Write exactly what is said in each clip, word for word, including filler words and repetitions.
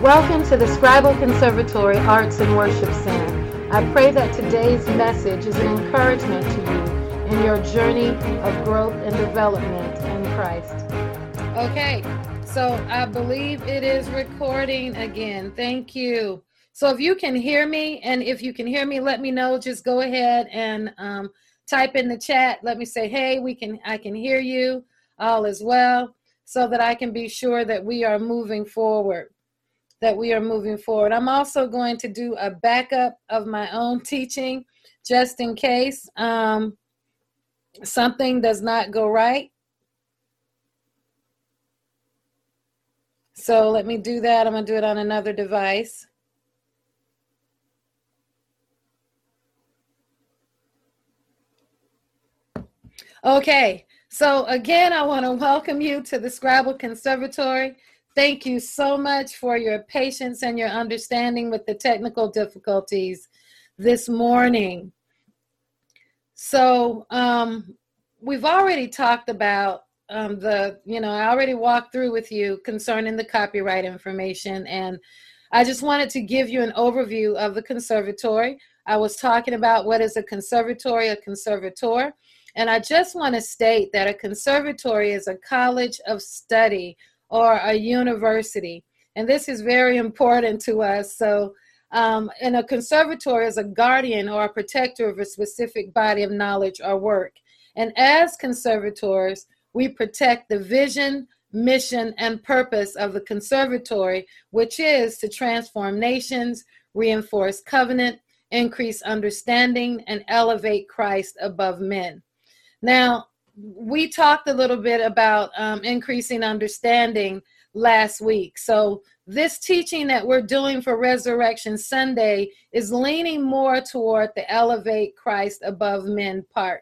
Welcome to the Scribal Conservatory Arts and Worship Center. I pray that today's message is an encouragement to you in your journey of growth and development in Christ. Okay, so I believe it is recording again. Thank you. So if you can hear me, and if you can hear me, let me know. Just go ahead and um, type in the chat. Let me say, hey, we can. I can hear you. All is well, so that I can be sure that we are moving forward. that we are moving forward. I'm also going to do a backup of my own teaching just in case um, something does not go right. So let me do that. I'm going to do it on another device. Okay, so again, I want to welcome you to the Scribal Conservatory. Thank you so much for your patience and your understanding with the technical difficulties this morning. So um, we've already talked about um, the, you know, I already walked through with you concerning the copyright information, and I just wanted to give you an overview of the conservatory. I was talking about what is a conservatory, a conservator, and I just want to state that a conservatory is a college of study or a university. And this is very important to us. So, um, and a conservatory is a guardian or a protector of a specific body of knowledge or work. And as conservators, we protect the vision, mission, and purpose of the conservatory, which is to transform nations, reinforce covenant, increase understanding, and elevate Christ above men. Now, we talked a little bit about um, increasing understanding last week. So this teaching that we're doing for Resurrection Sunday is leaning more toward the elevate Christ above men part.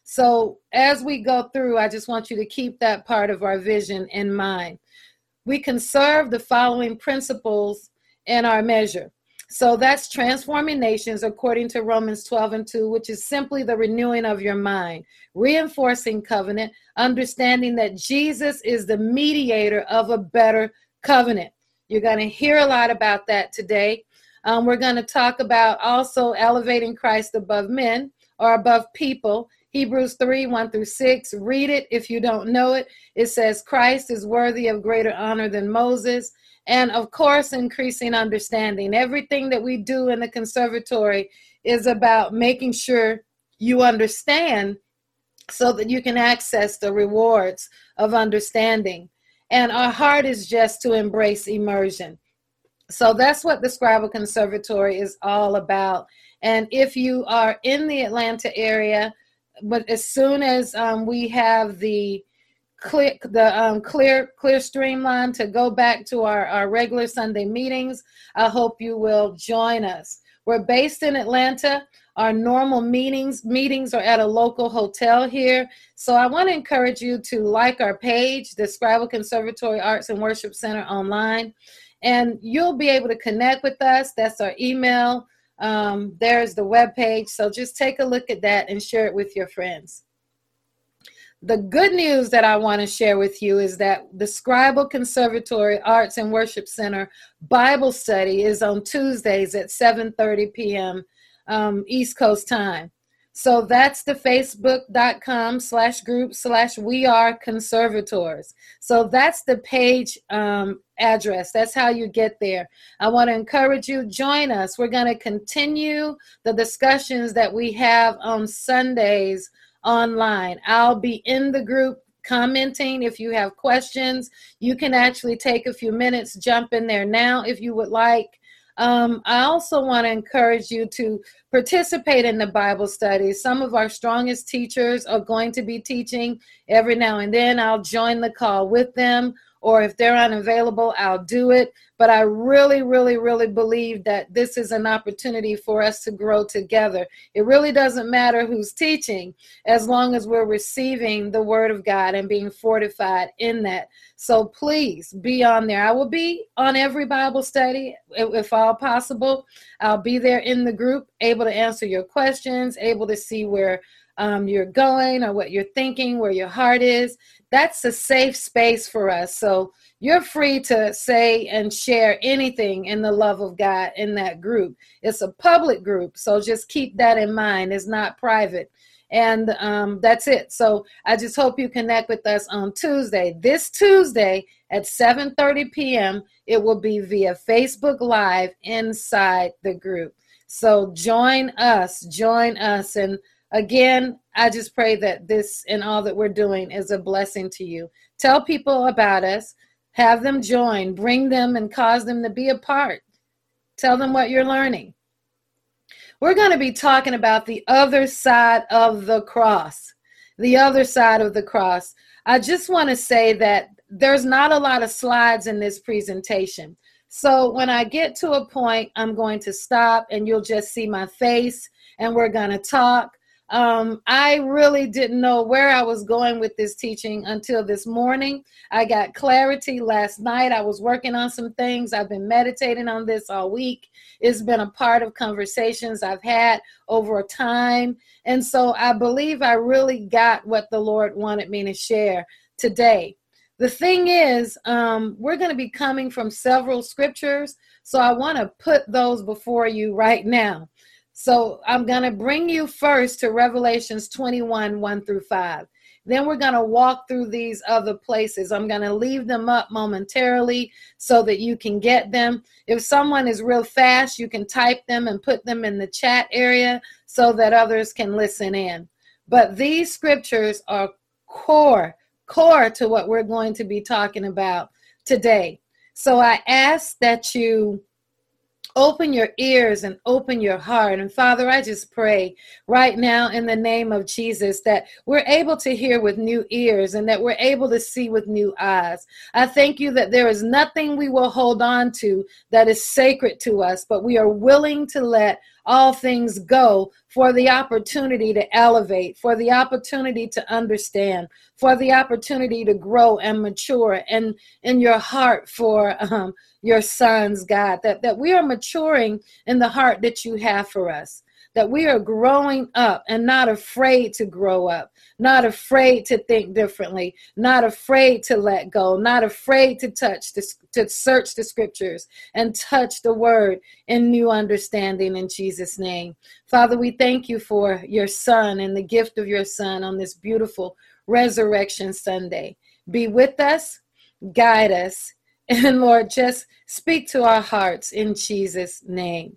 So as we go through, I just want you to keep that part of our vision in mind. We conserve the following principles in our measure. So that's transforming nations according to Romans twelve and two, which is simply the renewing of your mind, reinforcing covenant, understanding that Jesus is the mediator of a better covenant. You're going to hear a lot about that today. Um, we're going to talk about also elevating Christ above men or above people. Hebrews three, one through six. Read it if you don't know it. It says Christ is worthy of greater honor than Moses. And of course, increasing understanding. Everything that we do in the conservatory is about making sure you understand so that you can access the rewards of understanding. And our heart is just to embrace immersion. So that's what the Scribal Conservatory is all about. And if you are in the Atlanta area, but as soon as um, we have the Click the um, clear clear streamline to go back to our, our regular Sunday meetings, I hope you will join us. We're based in Atlanta. Our normal meetings meetings are at a local hotel here. So I want to encourage you to like our page, the Scribal Conservatory Arts and Worship Center online, and you'll be able to connect with us. That's our email. Um, there's the webpage. So just take a look at that and share it with your friends. The good news that I want to share with you is that the Scribal Conservatory Arts and Worship Center Bible study is on Tuesdays at seven thirty p.m. Um, East Coast time. So that's the facebook.com slash group slash we are conservators. So that's the page um, address. That's how you get there. I want to encourage you, join us. We're going to continue the discussions that we have on Sundays online. I'll be in the group commenting. If you have questions, you can actually take a few minutes, jump in there now if you would like. Um, I also want to encourage you to participate in the Bible studies. Some of our strongest teachers are going to be teaching every now and then. I'll join the call with them, or if they're unavailable, I'll do it. But I really, really, really believe that this is an opportunity for us to grow together. It really doesn't matter who's teaching, as long as we're receiving the Word of God and being fortified in that. So please be on there. I will be on every Bible study, if all possible. I'll be there in the group, able to answer your questions, able to see where um, you're going or what you're thinking, where your heart is. That's a safe space for us. So you're free to say and share anything in the love of God in that group. It's a public group, so just keep that in mind. It's not private. And um, that's it. So I just hope you connect with us on Tuesday. This Tuesday at seven thirty p.m., it will be via Facebook Live inside the group. So join us, join us. And again, I just pray that this and all that we're doing is a blessing to you. Tell people about us. Have them join. Bring them and cause them to be a part. Tell them what you're learning. We're going to be talking about the other side of the cross. The other side of the cross. I just want to say that there's not a lot of slides in this presentation. So when I get to a point, I'm going to stop and you'll just see my face and we're going to talk. Um, I really didn't know where I was going with this teaching until this morning. I got clarity last night. I was working on some things. I've been meditating on this all week. It's been a part of conversations I've had over time. And so I believe I really got what the Lord wanted me to share today. The thing is, um, we're going to be coming from several scriptures. So I want to put those before you right now. So I'm going to bring you first to Revelations twenty-one, one through five. Then we're going to walk through these other places. I'm going to leave them up momentarily so that you can get them. If someone is real fast, you can type them and put them in the chat area so that others can listen in. But these scriptures are core, core to what we're going to be talking about today. So I ask that you open your ears and open your heart. And Father, I just pray right now in the name of Jesus that we're able to hear with new ears and that we're able to see with new eyes. I thank you that there is nothing we will hold on to that is sacred to us, but we are willing to let all things go for the opportunity to elevate, for the opportunity to understand, for the opportunity to grow and mature, and in your heart for um, your sons, God, that, that we are maturing in the heart that you have for us, that we are growing up and not afraid to grow up, not afraid to think differently, not afraid to let go, not afraid to touch, the, to search the scriptures and touch the word in new understanding in Jesus' name. Father, we thank you for your son and the gift of your son on this beautiful Resurrection Sunday. Be with us, guide us, and Lord, just speak to our hearts in Jesus' name.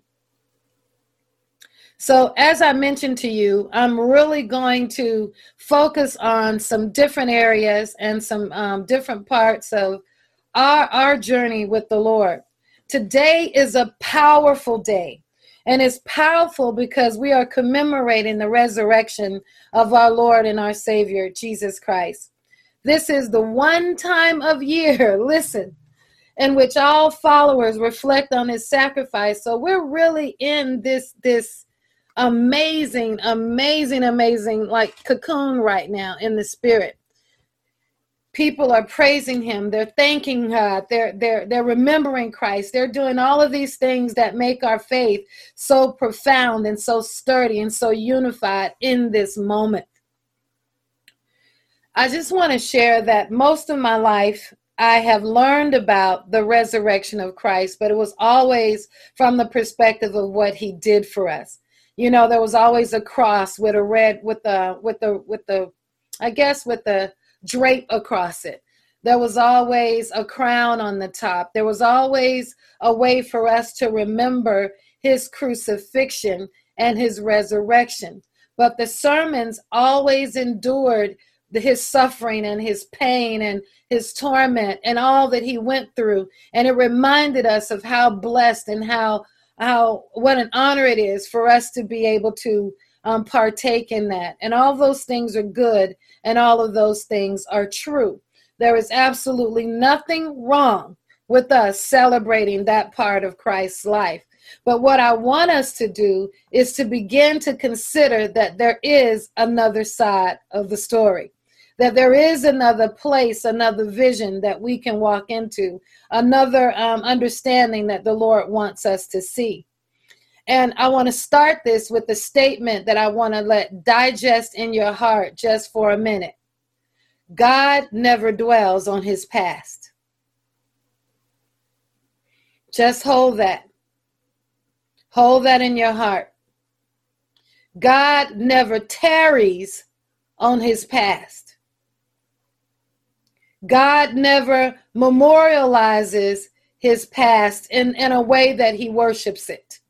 So as I mentioned to you, I'm really going to focus on some different areas and some um, different parts of our, our journey with the Lord. Today is a powerful day, and it's powerful because we are commemorating the resurrection of our Lord and our Savior, Jesus Christ. This is the one time of year, listen, in which all followers reflect on his sacrifice. So we're really in this, this amazing, amazing, amazing, like cocoon right now in the spirit. People are praising him. They're thanking God. They're, they're, they're remembering Christ. They're doing all of these things that make our faith so profound and so sturdy and so unified in this moment. I just want to share that most of my life, I have learned about the resurrection of Christ, but it was always from the perspective of what he did for us. You know, there was always a cross with a red, with the, with the, with the, I guess with the drape across it. There was always a crown on the top. There was always a way for us to remember his crucifixion and his resurrection. But the sermons always endured his suffering and his pain and his torment and all that he went through. And it reminded us of how blessed and how, how what an honor it is for us to be able to um, partake in that. And all those things are good, and all of those things are true. There is absolutely nothing wrong with us celebrating that part of Christ's life. But what I want us to do is to begin to consider that there is another side of the story, that there is another place, another vision that we can walk into, another um, understanding that the Lord wants us to see. And I want to start this with a statement that I want to let digest in your heart just for a minute. God never dwells on his past. Just hold that. Hold that in your heart. God never tarries on his past. God never memorializes his past in, in a way that he worships it.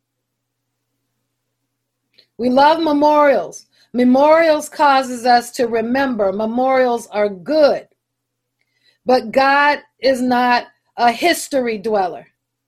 We love memorials. Memorials causes us to remember. Memorials are good. But God is not a history dweller.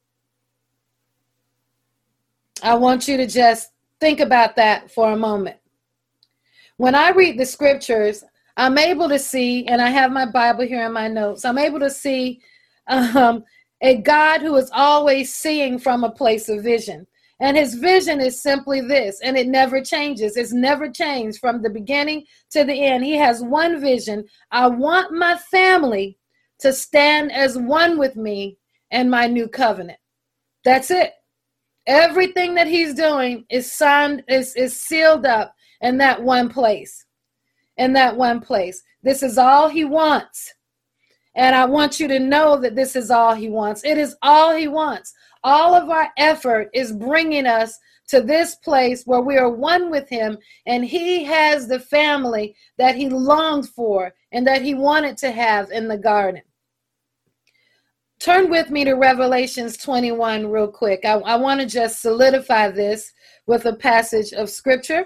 I want you to just think about that for a moment. When I read the scriptures, I'm able to see, and I have my Bible here in my notes, I'm able to see um, a God who is always seeing from a place of vision. And his vision is simply this, and it never changes. It's never changed from the beginning to the end. He has one vision. I want my family to stand as one with me in my new covenant. That's it. Everything that he's doing is signed, is, is sealed up in that one place. In that one place. This is all he wants. And I want you to know that this is all he wants. It is all he wants. All of our effort is bringing us to this place where we are one with him, and he has the family that he longed for and that he wanted to have in the garden. Turn with me to Revelations twenty-one real quick. I, I want to just solidify this with a passage of scripture.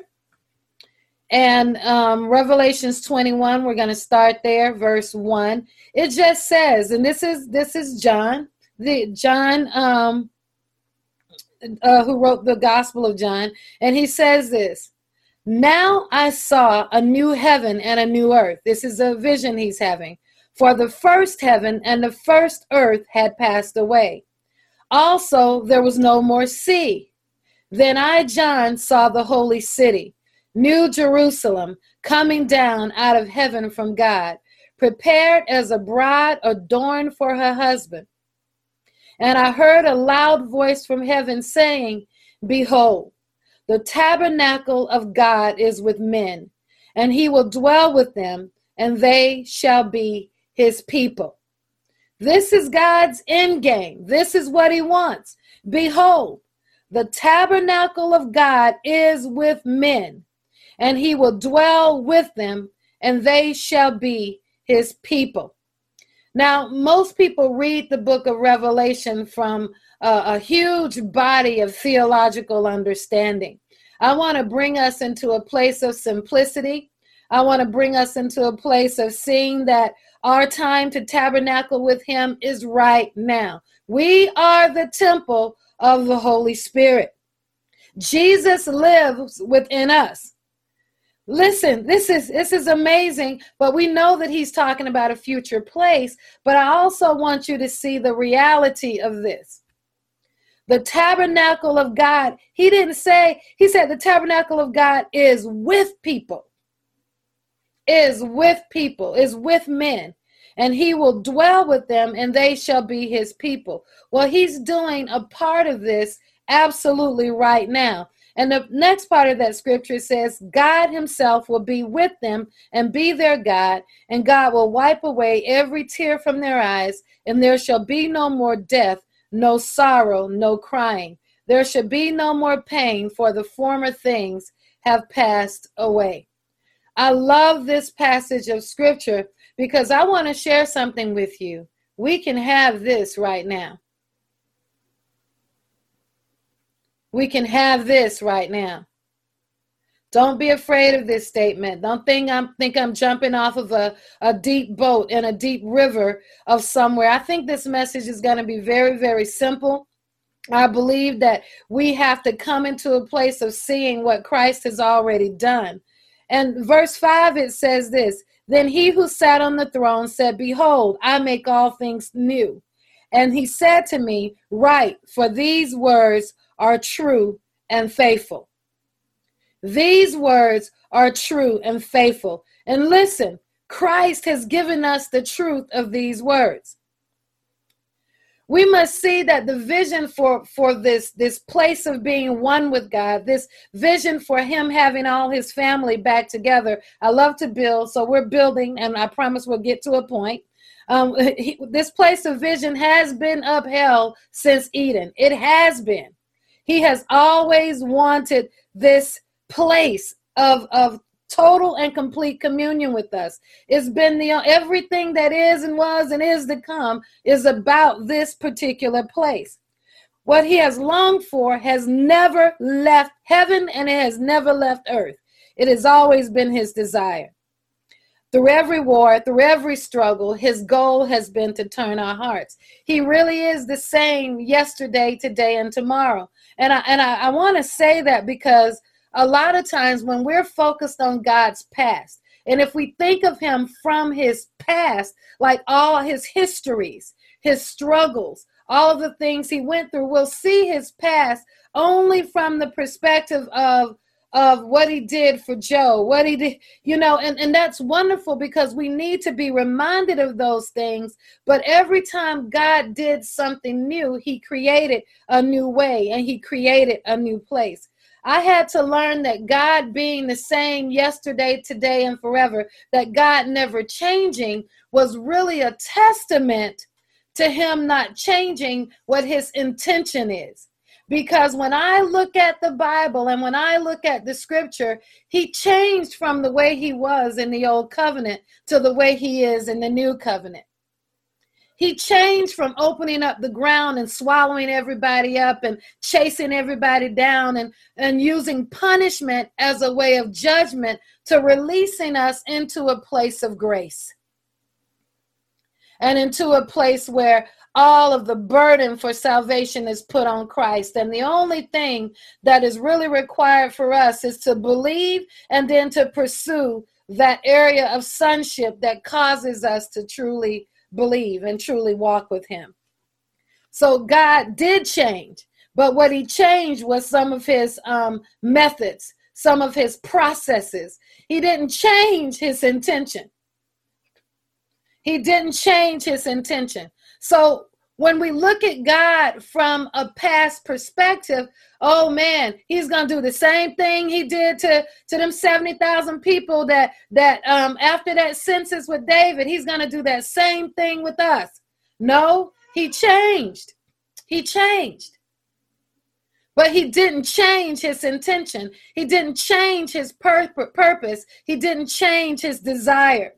And um, Revelations twenty-one, we're going to start there, verse one. It just says, and this is this is John, the John um, uh, who wrote the Gospel of John, and he says this: "Now I saw a new heaven and a new earth." This is a vision he's having. "For the first heaven and the first earth had passed away. Also there was no more sea. Then I, John, saw the holy city, New Jerusalem, coming down out of heaven from God, prepared as a bride adorned for her husband. And I heard a loud voice from heaven saying, 'Behold, the tabernacle of God is with men, and he will dwell with them, and they shall be his people.'" This is God's end game. This is what he wants. Behold, the tabernacle of God is with men, and he will dwell with them, and they shall be his people. Now, most people read the book of Revelation from a, a huge body of theological understanding. I want to bring us into a place of simplicity. I want to bring us into a place of seeing that our time to tabernacle with him is right now. We are the temple of the Holy Spirit. Jesus lives within us. Listen, this is this is amazing, but we know that he's talking about a future place, but I also want you to see the reality of this. The tabernacle of God, he didn't say, he said the tabernacle of God is with people. Is with people, is with men, and he will dwell with them, and they shall be his people. Well, he's doing a part of this absolutely right now. And the next part of that scripture says, God himself will be with them and be their God, and God will wipe away every tear from their eyes, and there shall be no more death, no sorrow, no crying. There shall be no more pain, for the former things have passed away. I love this passage of scripture because I want to share something with you. We can have this right now. We can have this right now. Don't be afraid of this statement. Don't think I'm think I'm jumping off of a, a deep boat in a deep river of somewhere. I think this message is going to be very, very simple. I believe that we have to come into a place of seeing what Christ has already done. And verse five, it says this: "Then he who sat on the throne said, 'Behold, I make all things new.' And he said to me, 'Write, for these words are true and faithful.'" These words are true and faithful. And listen, Christ has given us the truth of these words. We must see that the vision for, for this, this place of being one with God, this vision for him having all his family back together. I love to build, so we're building, and I promise we'll get to a point. Um, he, this place of vision has been upheld since Eden. It has been. He has always wanted this place of, of total and complete communion with us. It's been the everything that is and was and is to come is about this particular place. What he has longed for has never left heaven, and it has never left earth. It has always been his desire. Through every war, through every struggle, his goal has been to turn our hearts. He really is the same yesterday, today, and tomorrow. And I and I, I want to say that because a lot of times when we're focused on God's past, and if we think of him from his past, like all his histories, his struggles, all of the things he went through, we'll see his past only from the perspective of, of what he did for Joe, what he did, you know, and, and that's wonderful because we need to be reminded of those things. But every time God did something new, he created a new way and he created a new place. I had to learn that God being the same yesterday, today, and forever, that God never changing was really a testament to him not changing what his intention is. Because when I look at the Bible and when I look at the scripture, he changed from the way he was in the old covenant to the way he is in the new covenant. He changed from opening up the ground and swallowing everybody up and chasing everybody down and, and using punishment as a way of judgment to releasing us into a place of grace and into a place where all of the burden for salvation is put on Christ. And the only thing that is really required for us is to believe and then to pursue that area of sonship that causes us to truly believe and truly walk with him. So God did change, but what he changed was some of his um, methods, some of his processes. He didn't change his intention. He didn't change his intention. So when we look at God from a past perspective, oh man, he's going to do the same thing he did to, to them seventy thousand people that, that um, after that census with David, he's going to do that same thing with us. No, he changed. He changed. But he didn't change his intention. He didn't change his pur- purpose. He didn't change his desire.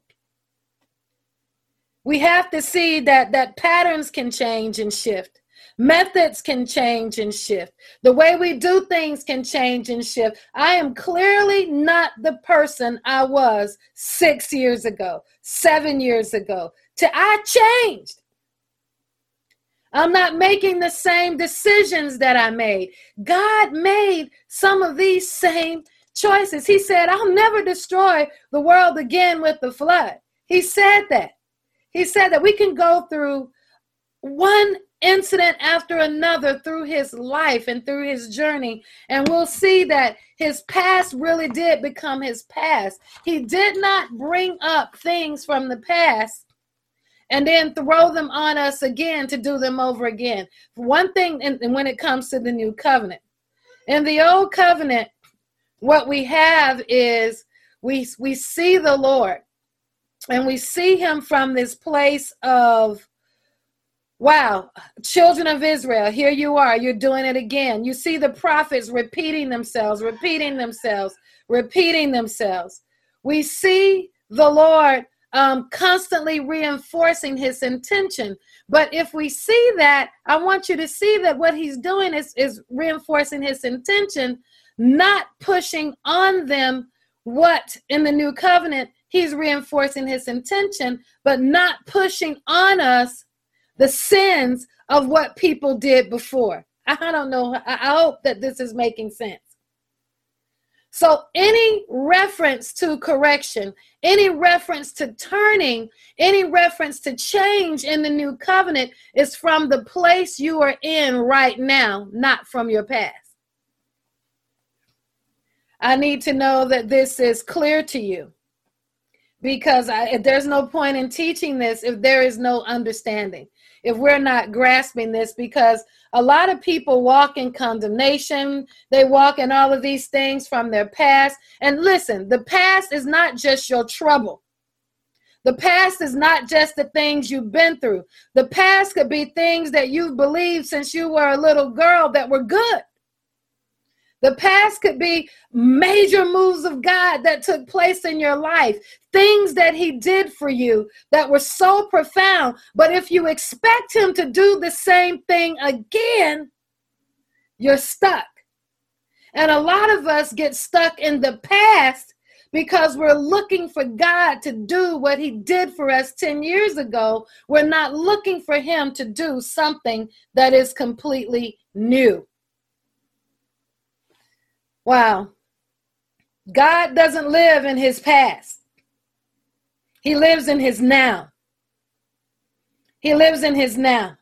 We have to see that, that patterns can change and shift. Methods can change and shift. The way we do things can change and shift. I am clearly not the person I was six years ago, seven years ago. To, I changed. I'm not making the same decisions that I made. God made some of these same choices. He said, I'll never destroy the world again with the flood. He said that. He said that we can go through one incident after another through his life and through his journey, and we'll see that his past really did become his past. He did not bring up things from the past and then throw them on us again to do them over again. One thing, and when it comes to the new covenant, in the old covenant, what we have is we we see the Lord. And we see him from this place of, wow, children of Israel, here you are, you're doing it again. You see the prophets repeating themselves, repeating themselves, repeating themselves. We see the Lord um, constantly reinforcing his intention. But if we see that, I want you to see that what he's doing is, is reinforcing his intention, not pushing on them what in the new covenant he's reinforcing his intention, but not pushing on us the sins of what people did before. I don't know. I hope that this is making sense. So any reference to correction, any reference to turning, any reference to change in the new covenant is from the place you are in right now, not from your past. I need to know that this is clear to you. because I, there's no point in teaching this if there is no understanding, if we're not grasping this, because a lot of people walk in condemnation. They walk in all of these things from their past. And listen, the past is not just your trouble. The past is not just the things you've been through. The past could be things that you've believed since you were a little girl that were good. The past could be major moves of God that took place in your life, things that he did for you that were so profound. But if you expect him to do the same thing again, you're stuck. And a lot of us get stuck in the past because we're looking for God to do what he did for us ten years ago. We're not looking for him to do something that is completely new. Wow. God doesn't live in his past. He lives in his now. He lives in his now.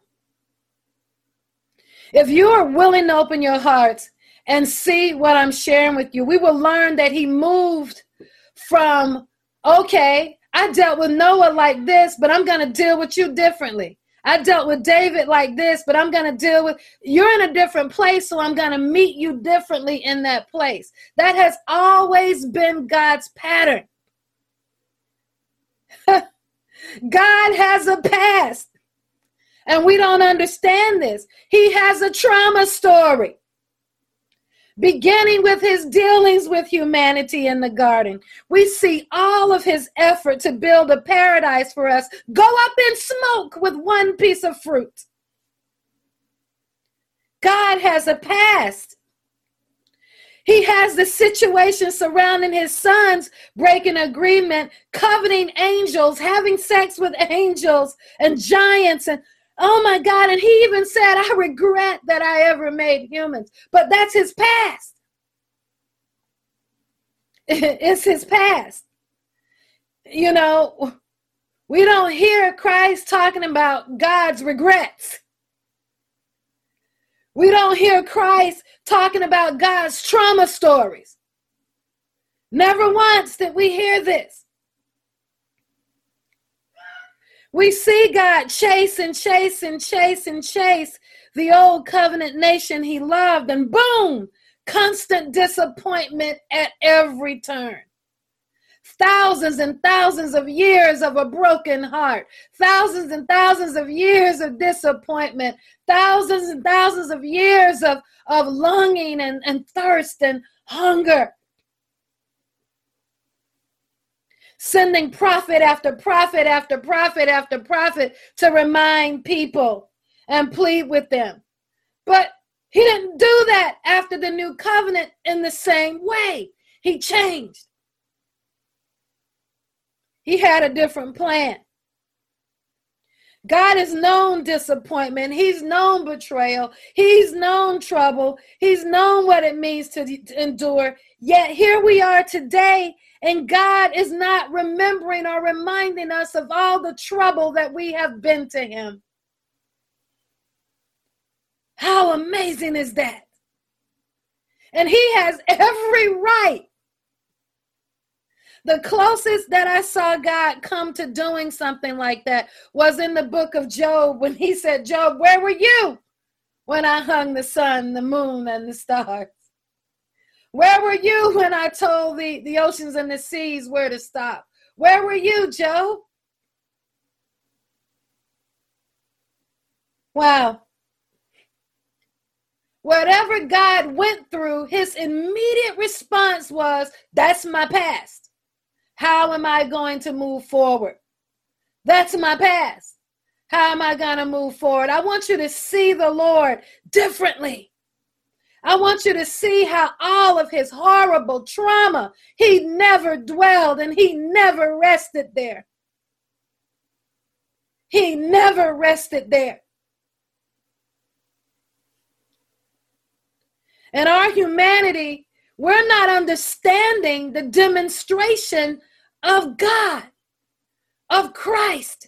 If you are willing to open your hearts and see what I'm sharing with you, we will learn that he moved from, okay, I dealt with Noah like this, but I'm going to deal with you differently. I dealt with David like this, but I'm going to deal with, you're in a different place, so I'm going to meet you differently in that place. That has always been God's pattern. God has a past, and we don't understand this. He has a trauma story, beginning with his dealings with humanity in the garden. We see all of his effort to build a paradise for us go up in smoke with one piece of fruit. God has a past. He has the situation surrounding his sons breaking agreement, coveting angels, having sex with angels and giants, and oh my God, and he even said, I regret that I ever made humans. But that's his past. It's his past. You know, we don't hear Christ talking about God's regrets. We don't hear Christ talking about God's trauma stories. Never once did we hear this. We see God chase and chase and chase and chase the old covenant nation he loved, and boom, constant disappointment at every turn. Thousands and thousands of years of a broken heart, thousands and thousands of years of disappointment, thousands and thousands of years of, of longing and, and thirst and hunger. Sending prophet after prophet after prophet after prophet to remind people and plead with them. But he didn't do that after the new covenant in the same way. He changed. He had a different plan. God has known disappointment. He's known betrayal. He's known trouble. He's known what it means to, to endure. Yet here we are today, and God is not remembering or reminding us of all the trouble that we have been to him. How amazing is that? And he has every right. The closest that I saw God come to doing something like that was in the book of Job, when he said, Job, where were you when I hung the sun, the moon, and the stars? Where were you when I told the, the oceans and the seas where to stop? Where were you, Job? Wow. Whatever God went through, his immediate response was, that's my past. How am I going to move forward? That's my past. How am I going to move forward? I want you to see the Lord differently. I want you to see how all of his horrible trauma, he never dwelled and he never rested there. He never rested there. And our humanity, we're not understanding the demonstration of God, of Christ.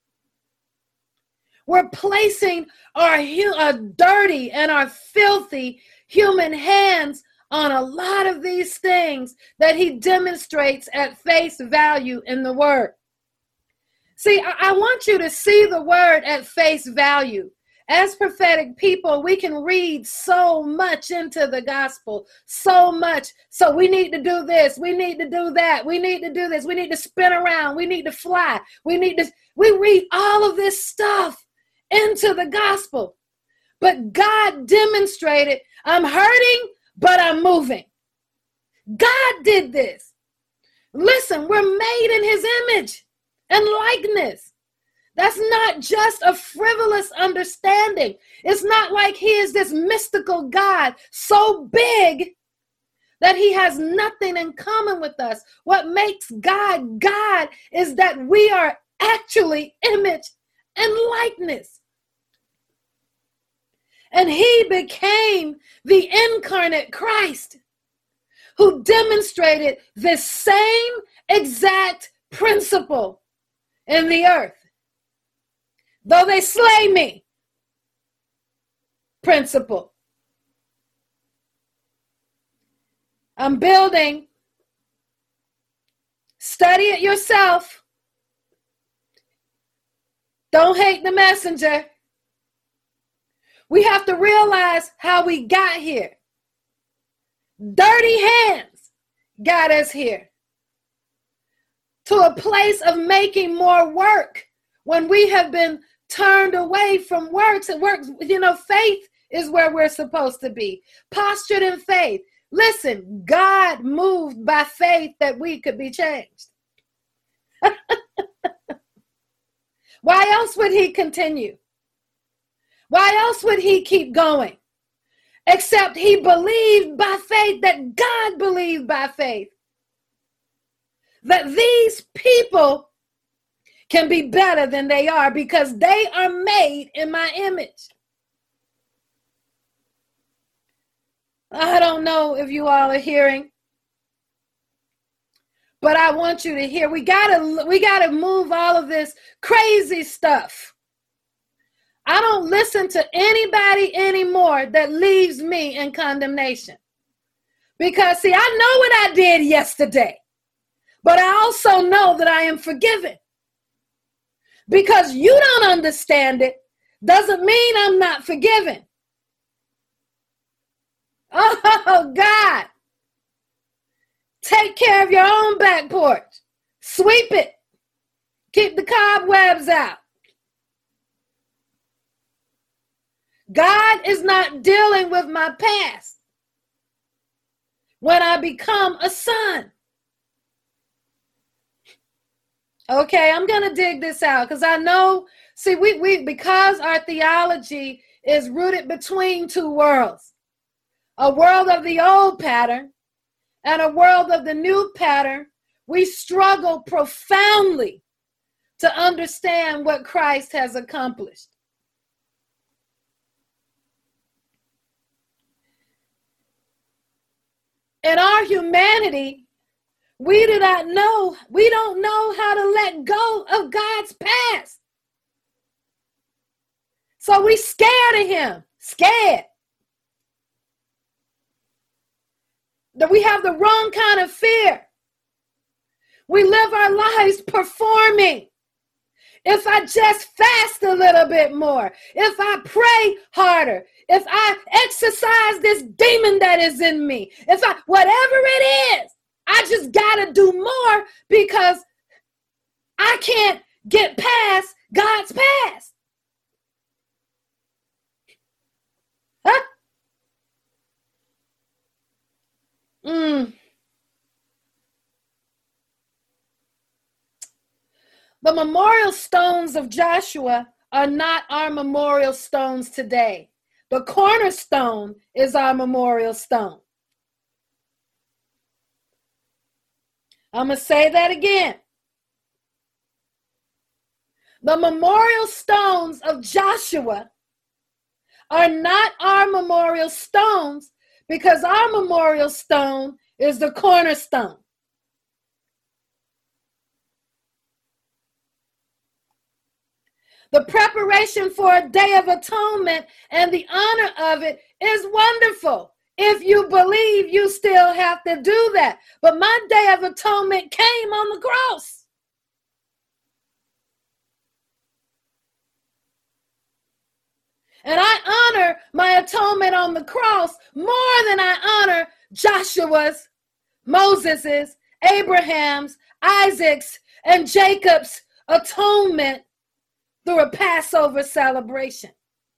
We're placing our, our dirty and our filthy human hands on a lot of these things that he demonstrates at face value in the word. See, I, I want you to see the word at face value. As prophetic people, we can read so much into the gospel, so much. So we need to do this. We need to do that. We need to do this. We need to spin around. We need to fly. We need to, we read all of this stuff into the gospel. But God demonstrated, I'm hurting, but I'm moving. God did this. Listen, we're made in his image and likeness. That's not just a frivolous understanding. It's not like he is this mystical God so big that he has nothing in common with us. What makes God God is that we are actually image and likeness. And he became the incarnate Christ who demonstrated this same exact principle in the earth. Though they slay me, principle. I'm building. Study it yourself. Don't hate the messenger. We have to realize how we got here. Dirty hands got us here to a place of making more work when we have been turned away from works. And works, you know, faith is where we're supposed to be. Postured in faith. Listen, God moved by faith that we could be changed. Why else would he continue? Why else would he keep going? Except he believed by faith that God believed by faith. That these people can be better than they are because they are made in my image. I don't know if you all are hearing, but I want you to hear. We gotta, we gotta move all of this crazy stuff. I don't listen to anybody anymore that leaves me in condemnation. Because see, I know what I did yesterday, but I also know that I am forgiven. Because you don't understand it doesn't mean I'm not forgiven. Oh, God. Take care of your own back porch. Sweep it. Keep the cobwebs out. God is not dealing with my past when I become a son. Okay, I'm going to dig this out because I know, see, we, we because our theology is rooted between two worlds, a world of the old pattern and a world of the new pattern, we struggle profoundly to understand what Christ has accomplished. In our humanity, we do not know, we don't know how to let go of God's past. So we scared of him, scared. That we have the wrong kind of fear. We live our lives performing. If I just fast a little bit more, if I pray harder, if I exercise this demon that is in me, if I, whatever it is, I just got to do more because I can't get past God's past. Huh? Mm. The memorial stones of Joshua are not our memorial stones today. The cornerstone is our memorial stone. I'm going to say that again. The memorial stones of Joshua are not our memorial stones because our memorial stone is the cornerstone. The preparation for a day of atonement and the honor of it is wonderful. If you believe, you still have to do that. But my day of atonement came on the cross. And I honor my atonement on the cross more than I honor Joshua's, Moses's, Abraham's, Isaac's, and Jacob's atonement through a Passover celebration.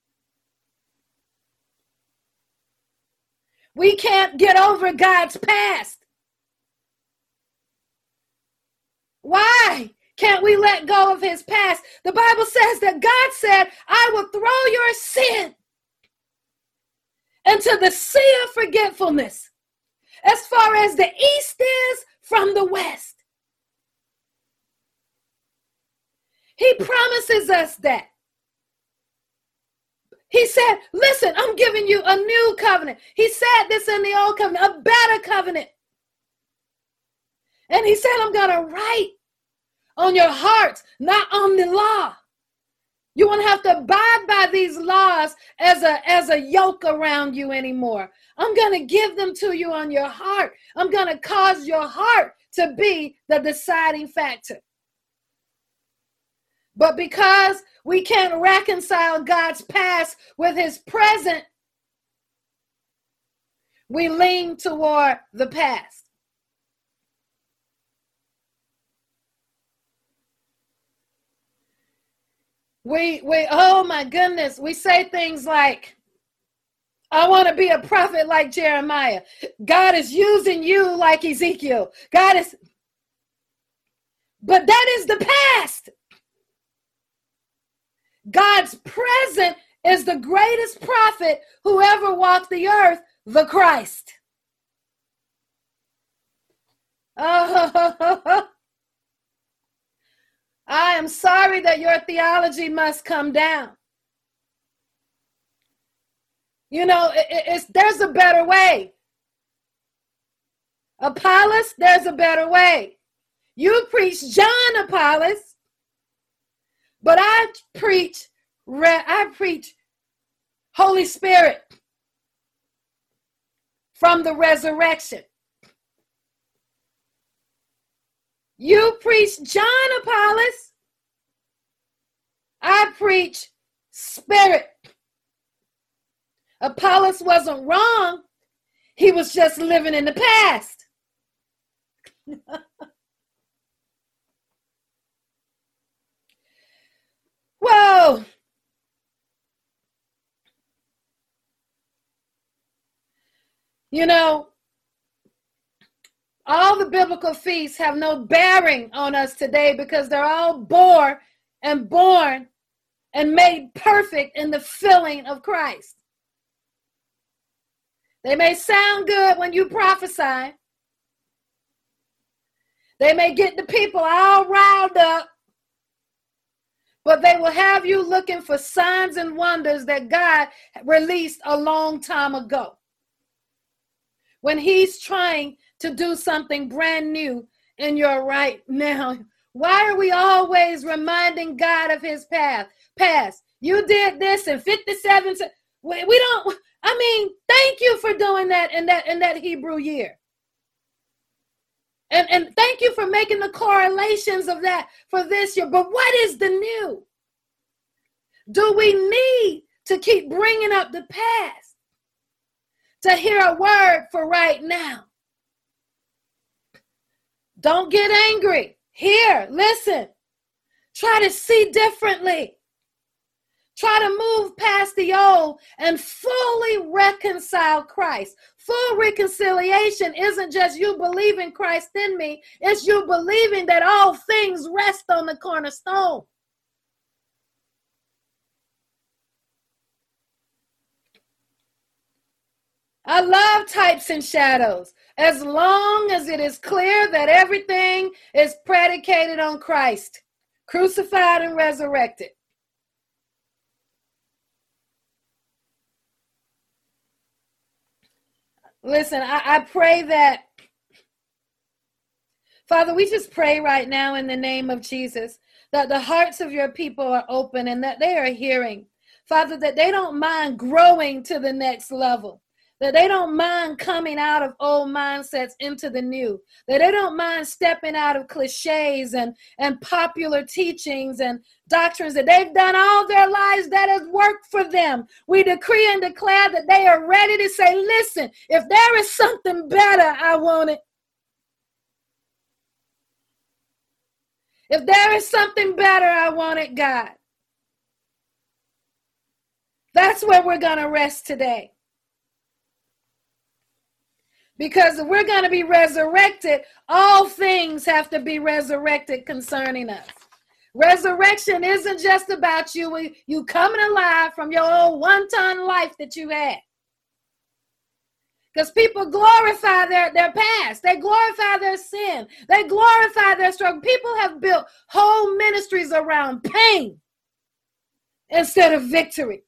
We can't get over God's past. Why can't we let go of his past? The Bible says that God said, I will throw your sin into the sea of forgetfulness, as far as the east is from the west. He promises us that. He said, listen, I'm giving you a new covenant. He said this in the old covenant, a better covenant. And he said, I'm going to write on your hearts, not on the law. You won't have to abide by these laws as a, as a yoke around you anymore. I'm going to give them to you on your heart. I'm going to cause your heart to be the deciding factor. But because we can't reconcile God's past with his present, we lean toward the past. We, we, oh my goodness, we say things like, I want to be a prophet like Jeremiah. God is using you like Ezekiel. God is, but that is the past. God's present is the greatest prophet who ever walked the earth, the Christ. Oh, I am sorry that your theology must come down. You know, it, it's, there's a better way. Apollos, there's a better way. You preach John Apollos, but I preach, I preach Holy Spirit from the resurrection. You preach John Apollos. I preach Spirit. Apollos wasn't wrong. He was just living in the past. Whoa. You know, all the biblical feasts have no bearing on us today because they're all born and born and made perfect in the filling of Christ. They may sound good when you prophesy. They may get the people all riled up, but they will have you looking for signs and wonders that God released a long time ago. When he's trying to do something brand new in your right now. Why are we always reminding God of his path? Past. You did this in fifty-seven. We, we don't, I mean, thank you for doing that in that in that Hebrew year. And, and thank you for making the correlations of that for this year. But what is the new? Do we need to keep bringing up the past to hear a word for right now? Don't get angry. Hear, listen. Try to see differently. Try to move past the old and fully reconcile Christ. Full reconciliation isn't just you believing Christ in me. It's you believing that all things rest on the cornerstone. I love types and shadows, as long as it is clear that everything is predicated on Christ, crucified and resurrected. Listen, I, I pray that, Father, we just pray right now in the name of Jesus that the hearts of your people are open and that they are hearing. Father, that they don't mind growing to the next level. that they don't mind coming out of old mindsets into the new, that they don't mind stepping out of cliches and, and popular teachings and doctrines that they've done all their lives that has worked for them. We decree and declare that they are ready to say, listen, if there is something better, I want it. If there is something better, I want it, God. That's where we're going to rest today. Because if we're going to be resurrected, all things have to be resurrected concerning us. Resurrection isn't just about you, you coming alive from your old one-ton life that you had. Because people glorify their, their past. They glorify their sin. They glorify their struggle. People have built whole ministries around pain instead of victory.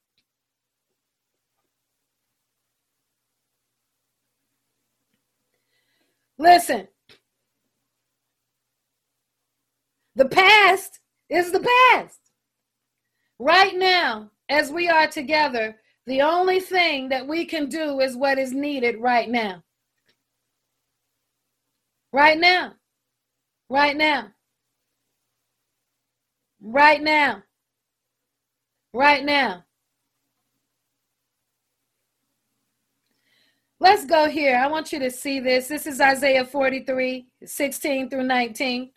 Listen, the past is the past. Right now, as we are together, the only thing that we can do is what is needed right now. Right now. Right now. Right now. Right now. Let's go here. I want you to see this. This is Isaiah forty-three, sixteen through nineteen.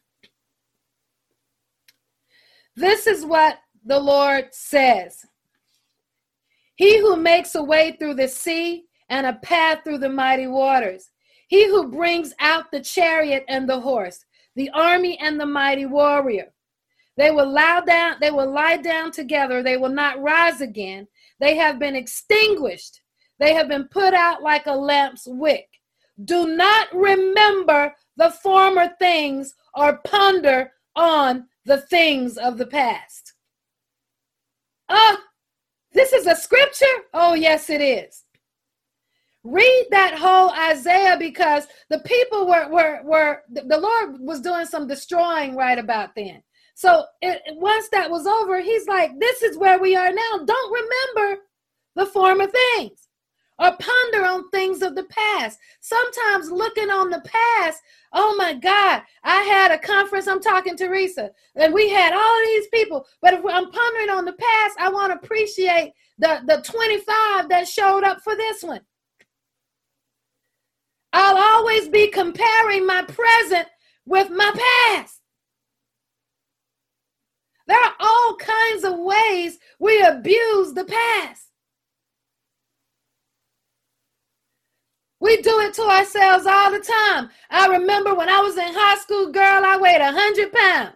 This is what the Lord says. He who makes a way through the sea and a path through the mighty waters. He who brings out the chariot and the horse, the army and the mighty warrior. They will lie down, they will lie down together. They will not rise again. They have been extinguished. They have been put out like a lamp's wick. Do not remember the former things or ponder on the things of the past. Ah, this is a scripture? Oh, yes, it is. Read that whole Isaiah because the people were, were, were the Lord was doing some destroying right about then. So it, once that was over, he's like, this is where we are now. Don't remember the former things or ponder on things of the past. Sometimes looking on the past, oh my God, I had a conference, I'm talking to Teresa, and we had all of these people. But if I'm pondering on the past, I want to appreciate the, the twenty-five that showed up for this one. I'll always be comparing my present with my past. There are all kinds of ways we abuse the past. We do it to ourselves all the time. I remember when I was in high school, girl, I weighed one hundred pounds.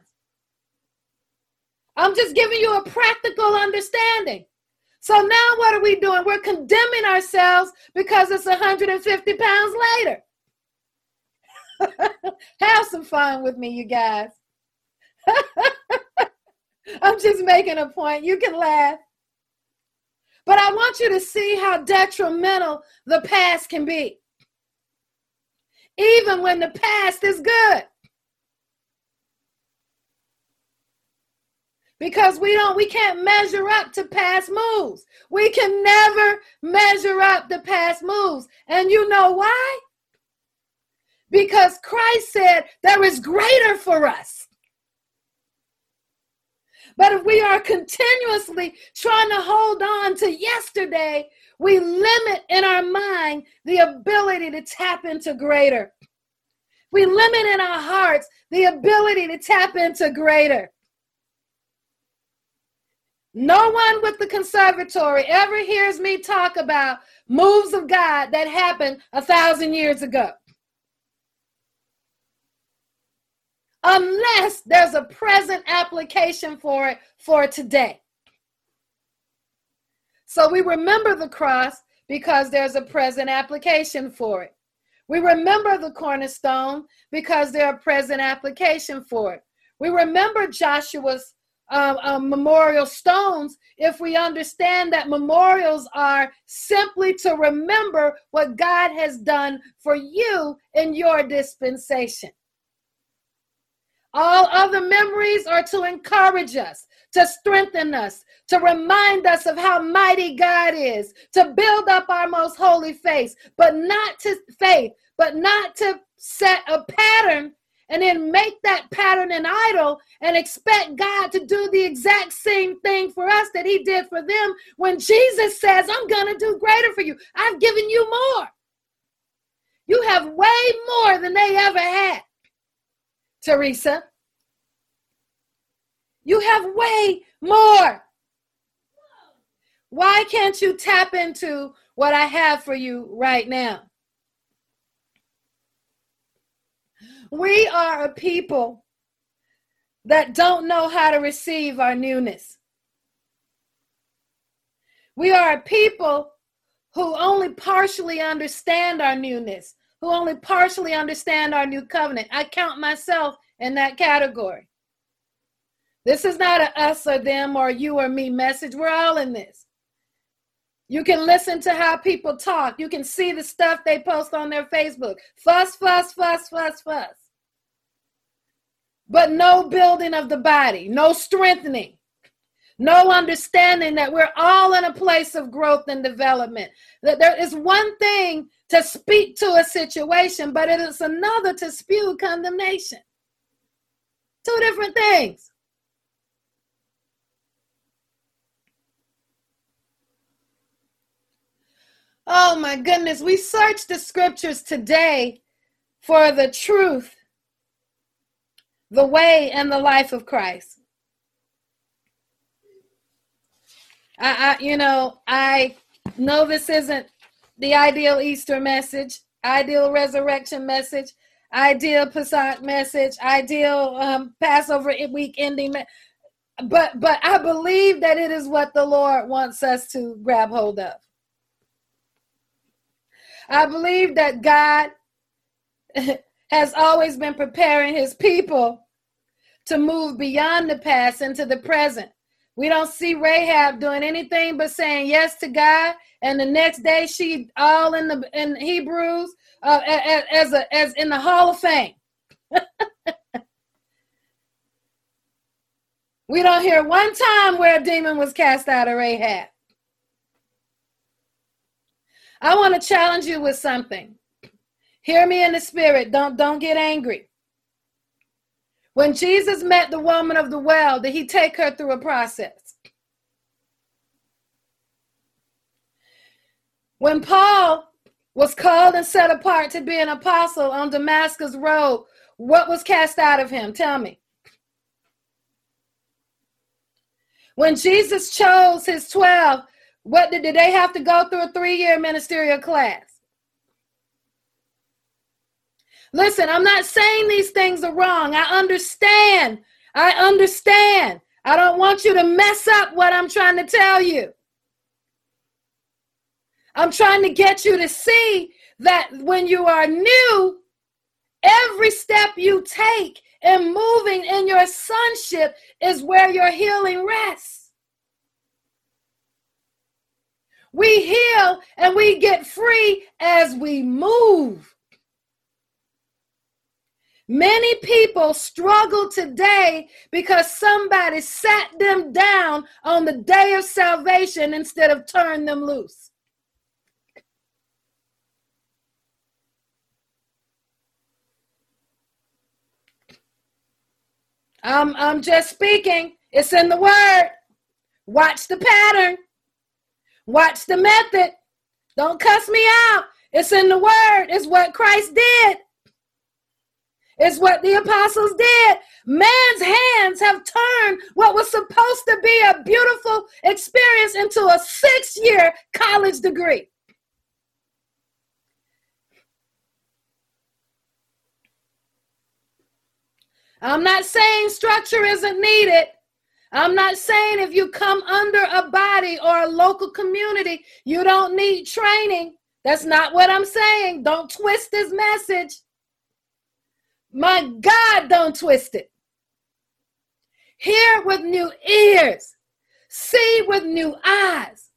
I'm just giving you a practical understanding. So now what are we doing? We're condemning ourselves because it's one hundred fifty pounds later. Have some fun with me, you guys. I'm just making a point. You can laugh. But I want you to see how detrimental the past can be. Even when the past is good. Because we don't, we can't measure up to past moves. We can never measure up to past moves. And you know why? Because Christ said there is greater for us. But if we are continuously trying to hold on to yesterday, we limit in our mind the ability to tap into greater. We limit in our hearts the ability to tap into greater. No one with the conservatory ever hears me talk about moves of God that happened a thousand years ago. Unless there's a present application for it for today. So we remember the cross because there's a present application for it. We remember the cornerstone because there's a present application for it. We remember Joshua's uh, uh, memorial stones if we understand that memorials are simply to remember what God has done for you in your dispensation. All other memories are to encourage us, to strengthen us, to remind us of how mighty God is, to build up our most holy faith, but not to faith, but not to set a pattern and then make that pattern an idol and expect God to do the exact same thing for us that he did for them when Jesus says, I'm going to do greater for you. I've given you more. You have way more than they ever had, Teresa. You have way more. Why can't you tap into what I have for you right now? We are a people that don't know how to receive our newness. We are a people who only partially understand our newness, who only partially understand our new covenant. I count myself in that category. This is not a us or them or you or me message. We're all in this. You can listen to how people talk. You can see the stuff they post on their Facebook. Fuss, fuss, fuss, fuss, fuss. But no building of the body, no strengthening, no understanding that we're all in a place of growth and development. That there is one thing to speak to a situation, but it is another to spew condemnation. Two different things. Oh my goodness, we searched the scriptures today for the truth, the way, and the life of Christ. I, I, you know, I know this isn't the ideal Easter message, ideal resurrection message, ideal Pesach message, ideal um, Passover week ending, me- but but I believe that it is what the Lord wants us to grab hold of. I believe that God has always been preparing his people to move beyond the past into the present. We don't see Rahab doing anything but saying yes to God, and the next day she all in the in Hebrews uh, as, as a as in the Hall of Fame. We don't hear one time where a demon was cast out of Rahab. I want to challenge you with something. Hear me in the spirit. Don't, don't get angry. When Jesus met the woman of the well, did he take her through a process? When Paul was called and set apart to be an apostle on Damascus Road, what was cast out of him? Tell me. When Jesus chose his twelve, what did, did they have to go through a three-year ministerial class? Listen, I'm not saying these things are wrong. I understand. I understand. I don't want you to mess up what I'm trying to tell you. I'm trying to get you to see that when you are new, every step you take in moving in your sonship is where your healing rests. We heal and we get free as we move. Many people struggle today because somebody sat them down on the day of salvation instead of turn them loose. I'm, I'm just speaking. It's in the word. Watch the pattern. Watch the method. Don't cuss me out. It's in the word. It's what Christ did. It's what the apostles did. Man's hands have turned what was supposed to be a beautiful experience into a six-year college degree. I'm not saying structure isn't needed. I'm not saying if you come under a body or a local community, you don't need training. That's not what I'm saying. Don't twist this message. My God, don't twist it. Hear with new ears. See with new eyes.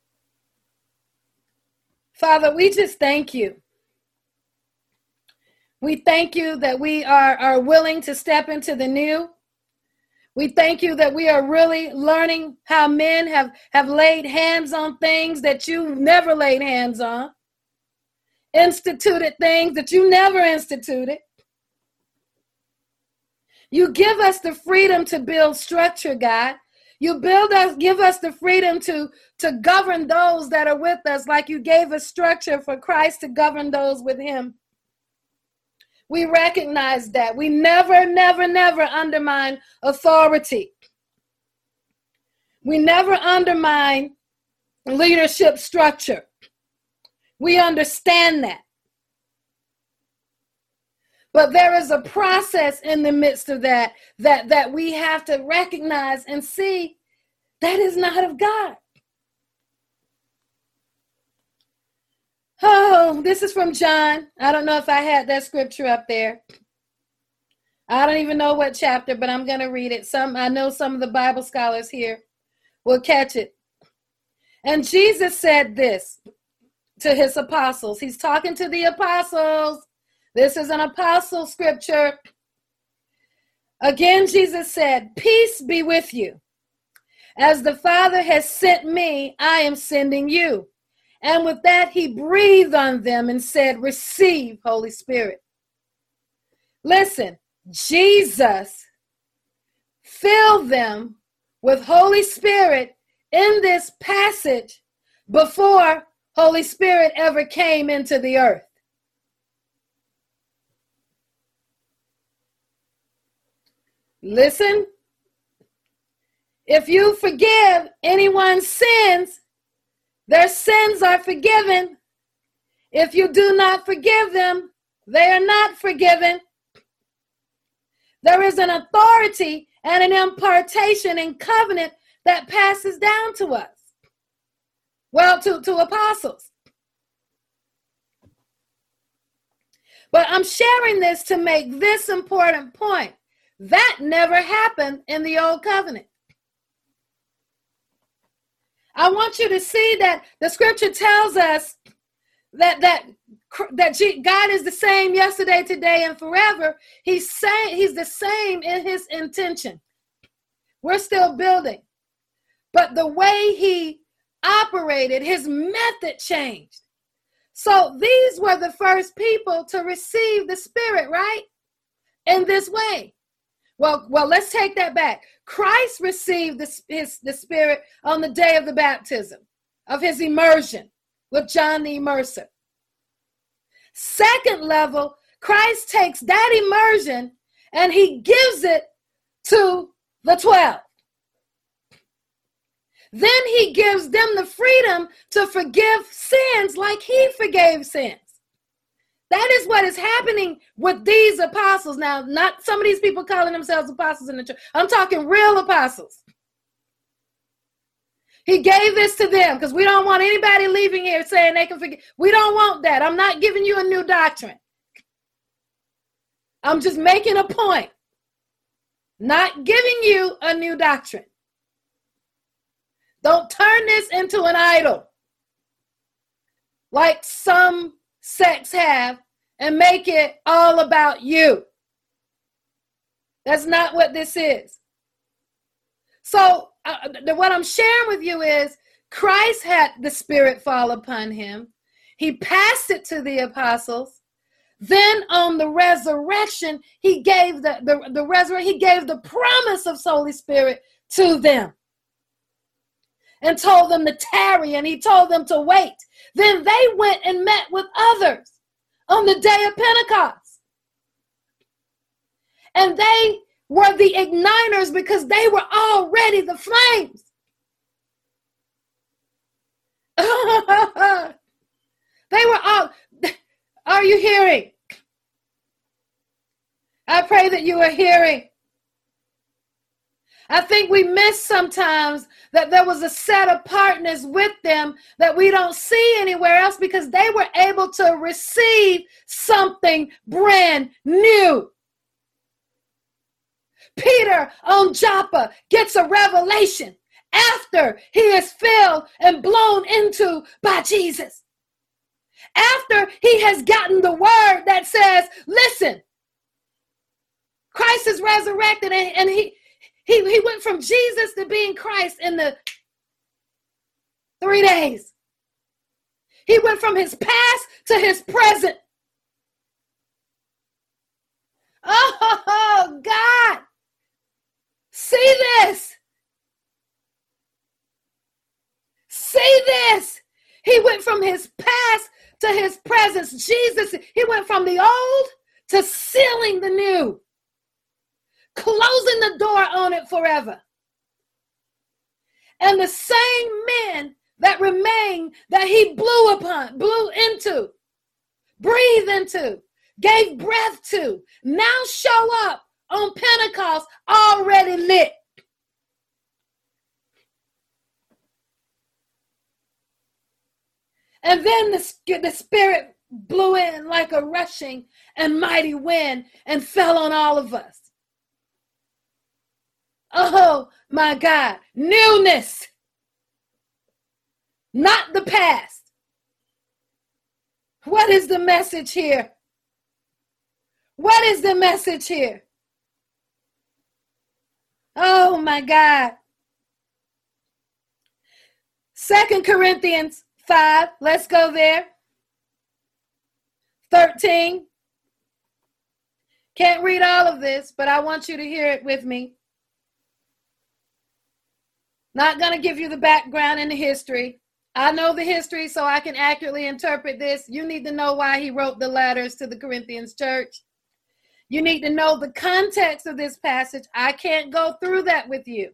Father, we just thank you. We thank you that we are, are willing to step into the new. We thank you that we are really learning how men have, have laid hands on things that you never laid hands on, instituted things that you never instituted. You give us the freedom to build structure, God. You build us, give us the freedom to, to govern those that are with us, like you gave us structure for Christ to govern those with him. We recognize that. We never, never, never undermine authority. We never undermine leadership structure. We understand that. But there is a process in the midst of that, that, that we have to recognize and see that is not of God. Oh, this is from John. I don't know if I had that scripture up there. I don't even know what chapter, but I'm going to read it. Some, I know some of the Bible scholars here will catch it. And Jesus said this to his apostles. He's talking to the apostles. This is an apostle scripture. Again, Jesus said, "Peace be with you. As the Father has sent me, I am sending you." And with that, he breathed on them and said, "Receive, Holy Spirit." Listen, Jesus filled them with Holy Spirit in this passage before Holy Spirit ever came into the earth. Listen, if you forgive anyone's sins, their sins are forgiven. If you do not forgive them, they are not forgiven. There is an authority and an impartation and covenant that passes down to us. Well, to, to apostles. But I'm sharing this to make this important point. That never happened in the old covenant. I want you to see that the scripture tells us that that that God is the same yesterday, today, and forever. He's saying he's the same in his intention. We're still building. But the way he operated, his method changed. So these were the first people to receive the Spirit, right? In this way. Well, well, let's take that back. Christ received the, his, the Spirit on the day of the baptism, of his immersion with John the Immerser. Second level, Christ takes that immersion and he gives it to the twelve. Then he gives them the freedom to forgive sins like he forgave sins. That is what is happening with these apostles. Now, not some of these people calling themselves apostles in the church. I'm talking real apostles. He gave this to them because we don't want anybody leaving here saying they can forgive. We don't want that. I'm not giving you a new doctrine. I'm just making a point. Not giving you a new doctrine. Don't turn this into an idol like some sects have and make it all about you. That's not what this is. So uh, the, what I'm sharing with you is Christ had the Spirit fall upon him. He passed it to the apostles. Then on the resurrection, he gave the, the, the resurrection, he gave the promise of Holy Spirit to them. And told them to tarry, and he told them to wait. Then they went and met with others on the day of Pentecost. And they were the igniters because they were already the flames. They were all, are you hearing? I pray that you are hearing. I think we miss sometimes that there was a set of partners with them that we don't see anywhere else because they were able to receive something brand new. Peter on Joppa gets a revelation after he is filled and blown into by Jesus. After he has gotten the word that says, listen, Christ is resurrected, and, and he, he, he went from Jesus to being Christ in the three days. He went from his past to his present. Oh, God. See this. See this. He went from his past to his presence. Jesus, he went from the old to sealing the new, closing the door on it forever. And the same men that remain that he blew upon, blew into, breathed into, gave breath to, now show up on Pentecost already lit. And then the, the Spirit blew in like a rushing and mighty wind and fell on all of us. Oh my God, newness, not the past. What is the message here? What is the message here? Oh my God. Second Corinthians five, let's go there. thirteen. Can't read all of this, but I want you to hear it with me. Not going to give you the background and the history. I know the history, so I can accurately interpret this. You need to know why he wrote the letters to the Corinthians church. You need to know the context of this passage. I can't go through that with you.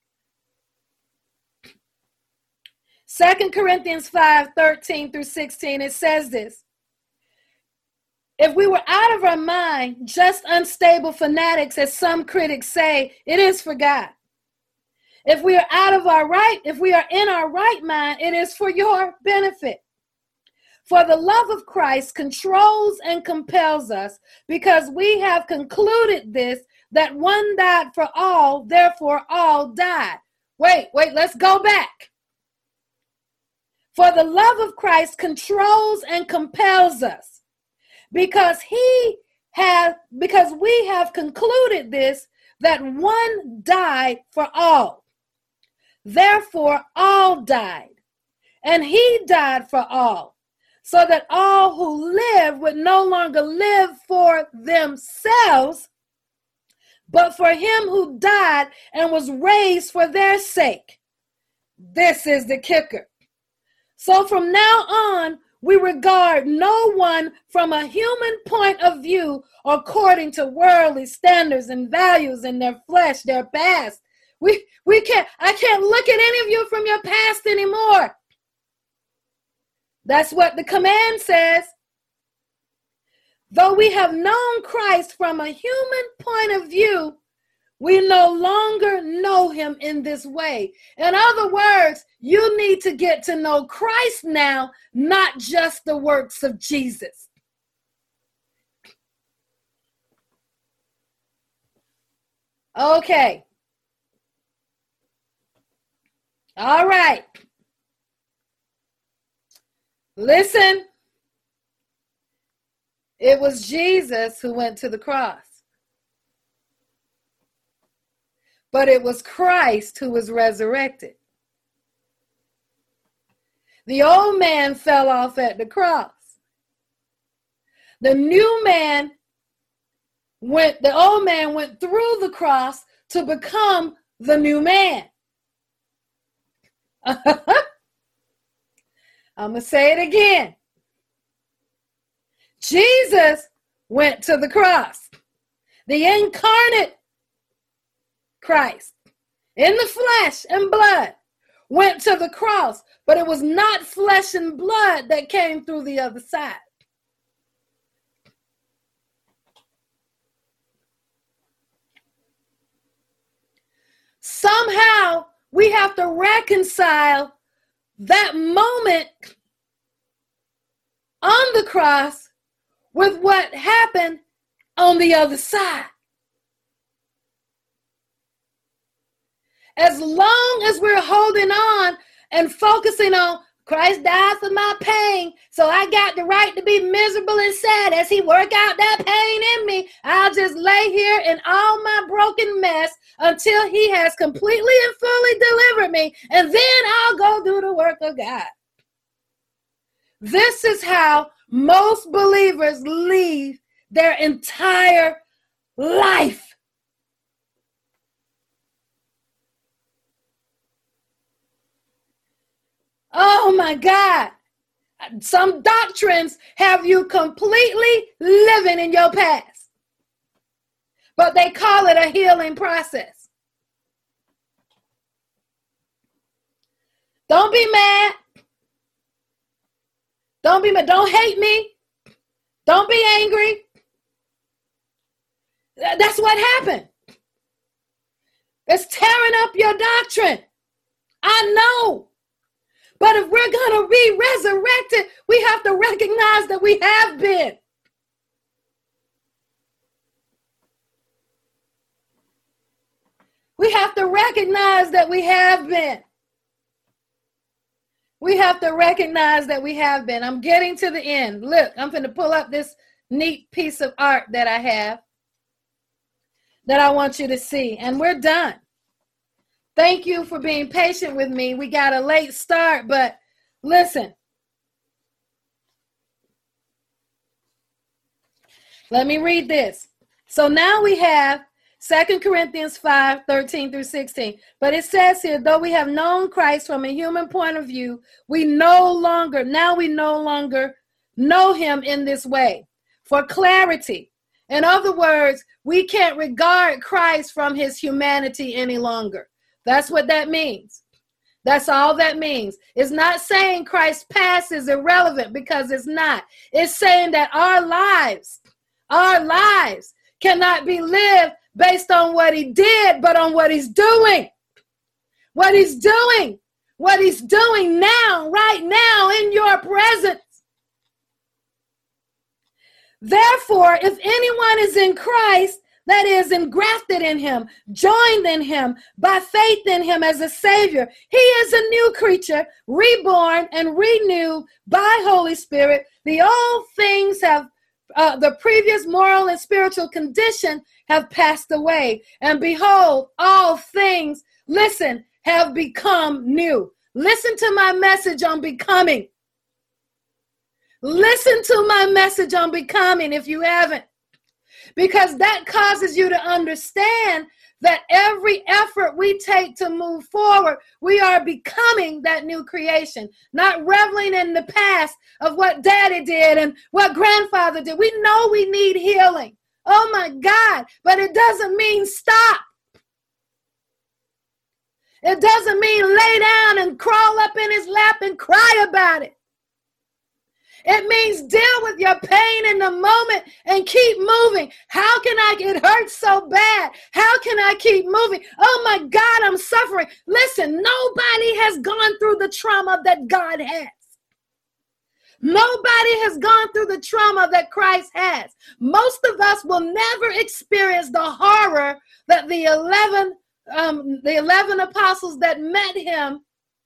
Second Corinthians five, thirteen through sixteen, it says this. If we were out of our mind, just unstable fanatics, as some critics say, it is for God. If we are out of our right, if we are in our right mind, it is for your benefit. For the love of Christ controls and compels us, because we have concluded this, that one died for all, therefore all died. Wait, wait, let's go back. For the love of Christ controls and compels us, because he has, because we have concluded this, that one died for all. Therefore, all died, and he died for all, so that all who live would no longer live for themselves, but for him who died and was raised for their sake. This is the kicker. So from now on, we regard no one from a human point of view according to worldly standards and values in their flesh, their past. We we can't, I can't look at any of you from your past anymore. That's what the command says. Though we have known Christ from a human point of view, we no longer know him in this way. In other words, you need to get to know Christ now, not just the works of Jesus. Okay. All right. Listen. It was Jesus who went to the cross. But it was Christ who was resurrected. The old man fell off at the cross. The new man went, the old man went through the cross to become the new man. I'm going to say it again. Jesus went to the cross. The incarnate Christ, in the flesh and blood, went to the cross, but it was not flesh and blood that came through the other side. Somehow we have to reconcile that moment on the cross with what happened on the other side. As long as we're holding on and focusing on Christ died for my pain, so I got the right to be miserable and sad as he work out that pain in me. I'll just lay here in all my broken mess until he has completely and fully delivered me, and then I'll go do the work of God. This is how most believers lead their entire life. Oh my God. Some doctrines have you completely living in your past, but they call it a healing process. Don't be mad. Don't be mad. Don't hate me. Don't be angry. That's what happened. It's tearing up your doctrine. I know. But if we're going to be resurrected, we have to recognize that we have been. We have to recognize that we have been. We have to recognize that we have been. I'm getting to the end. Look, I'm going to pull up this neat piece of art that I have that I want you to see. And we're done. Thank you for being patient with me. We got a late start, but listen. Let me read this. So now we have Second Corinthians five, thirteen through sixteen. But it says here, though we have known Christ from a human point of view, we no longer, now we no longer know him in this way. For clarity. In other words, we can't regard Christ from his humanity any longer. That's what that means. That's all that means. It's not saying Christ's past is irrelevant, because it's not. It's saying that our lives, our lives cannot be lived based on what he did, but on what he's doing. What he's doing. What he's doing now, right now, in your presence. Therefore, if anyone is in Christ, that is engrafted in him, joined in him, by faith in him as a Savior, he is a new creature, reborn and renewed by Holy Spirit. The old things have, uh, the previous moral and spiritual condition have passed away. And behold, all things, listen, have become new. Listen to my message on becoming. Listen to my message on becoming if you haven't. Because that causes you to understand that every effort we take to move forward, we are becoming that new creation, not reveling in the past of what daddy did and what grandfather did. We know we need healing. Oh my God, but it doesn't mean stop. It doesn't mean lay down and crawl up in his lap and cry about it. It means deal with your pain in the moment and keep moving. How can I, it hurts so bad. How can I keep moving? Oh my God, I'm suffering. Listen, nobody has gone through the trauma that God has. Nobody has gone through the trauma that Christ has. Most of us will never experience the horror that the eleven, um, the eleven apostles that met him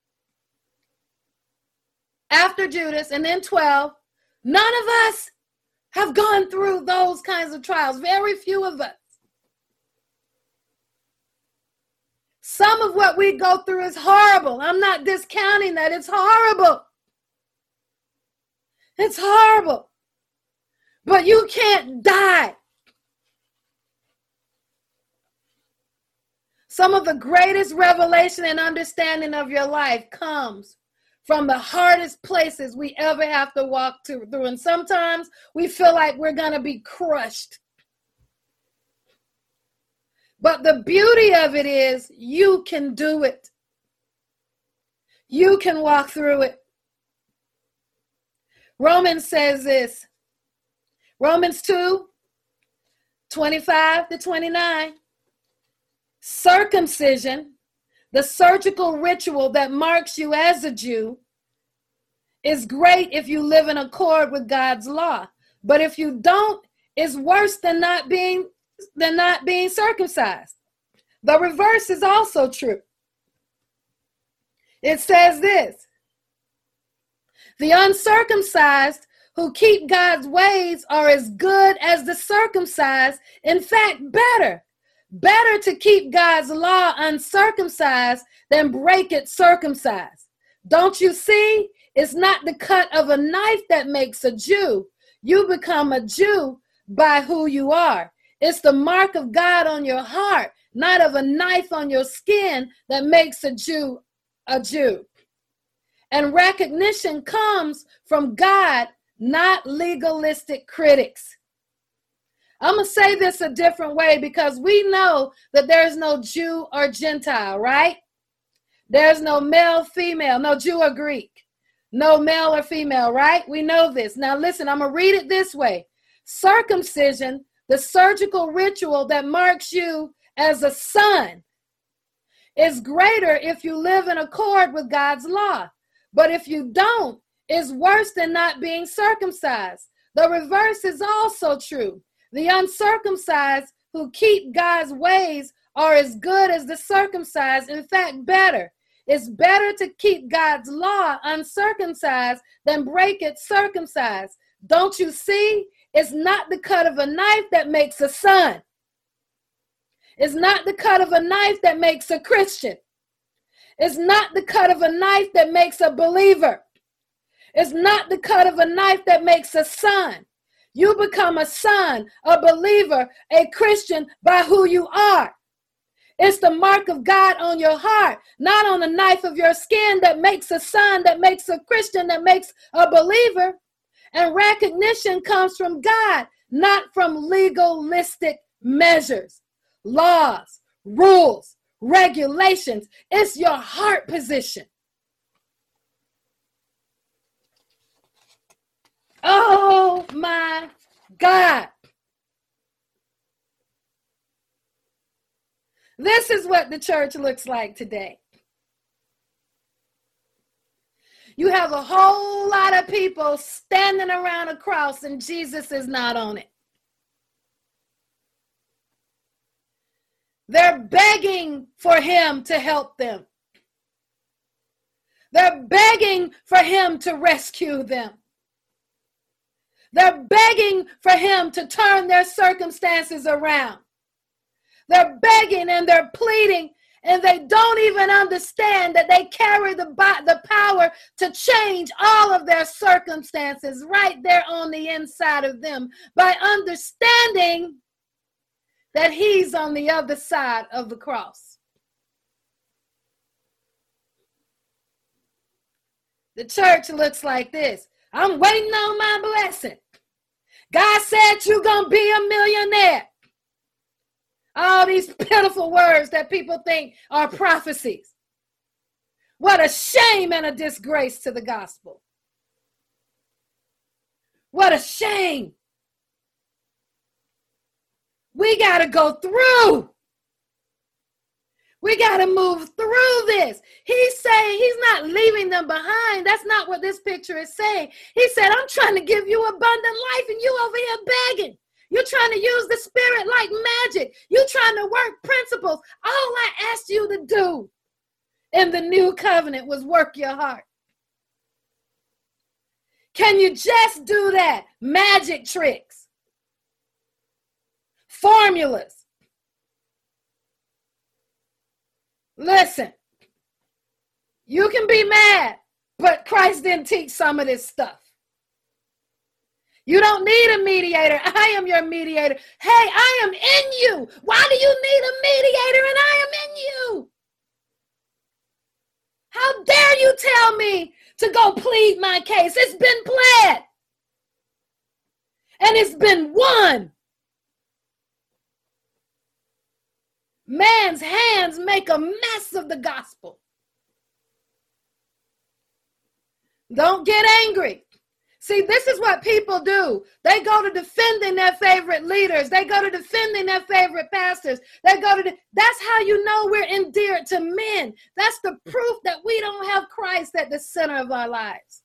after Judas, and then twelve, none of us have gone through those kinds of trials. Very few of us. Some of what we go through is horrible. I'm not discounting that. It's horrible. It's horrible. But you can't die. Some of the greatest revelation and understanding of your life comes from the hardest places we ever have to walk to, through. And sometimes we feel like we're going to be crushed. But the beauty of it is you can do it. You can walk through it. Romans says this. Romans two, twenty-five to twenty-nine. Circumcision, the surgical ritual that marks you as a Jew, is great if you live in accord with God's law. But if you don't, it's worse than not being, than not being circumcised. The reverse is also true. It says this. The uncircumcised who keep God's ways are as good as the circumcised. In fact, better. Better to keep God's law uncircumcised than break it circumcised. Don't you see? It's not the cut of a knife that makes a Jew. You become a Jew by who you are. It's the mark of God on your heart, not of a knife on your skin, that makes a Jew a Jew. And recognition comes from God, not legalistic critics. I'm going to say this a different way because we know that there's no Jew or Gentile, right? There's no male, female, no Jew or Greek, no male or female, right? We know this. Now listen, I'm going to read it this way. Circumcision, the surgical ritual that marks you as a son, is greater if you live in accord with God's law. But if you don't, it's worse than not being circumcised. The reverse is also true. The uncircumcised who keep God's ways are as good as the circumcised, in fact, better. It's better to keep God's law uncircumcised than break it circumcised. Don't you see? It's not the cut of a knife that makes a son. It's not the cut of a knife that makes a Christian. It's not the cut of a knife that makes a believer. It's not the cut of a knife that makes a son. You become a son, a believer, a Christian by who you are. It's the mark of God on your heart, not on the knife of your skin that makes a son, that makes a Christian, that makes a believer. And recognition comes from God, not from legalistic measures, laws, rules, regulations. It's your heart position. Oh my God. This is what the church looks like today. You have a whole lot of people standing around a cross and Jesus is not on it. They're begging for him to help them. They're begging for him to rescue them. They're begging for him to turn their circumstances around. They're begging and they're pleading, and they don't even understand that they carry the, the power to change all of their circumstances right there on the inside of them by understanding that he's on the other side of the cross. The church looks like this. I'm waiting on my blessing. God said you're going to be a millionaire. All these pitiful words that people think are prophecies. What a shame and a disgrace to the gospel. What a shame. We got to go through. We got to move through this. He's saying he's not leaving them behind. That's not what this picture is saying. He said, I'm trying to give you abundant life and you over here begging. You're trying to use the spirit like magic. You're trying to work principles. All I asked you to do in the new covenant was work your heart. Can you just do that? Magic tricks. Formulas. Listen, you can be mad, but Christ didn't teach some of this stuff. You don't need a mediator. I am your mediator. Hey, I am in you. Why do you need a mediator and I am in you? How dare you tell me to go plead my case? It's been pled. And it's been won. Man's hands make a mess of the gospel. Don't get angry. See, this is what people do. They go to defending their favorite leaders. They go to defending their favorite pastors. They go to, the, that's how you know we're endeared to men. That's the proof that we don't have Christ at the center of our lives.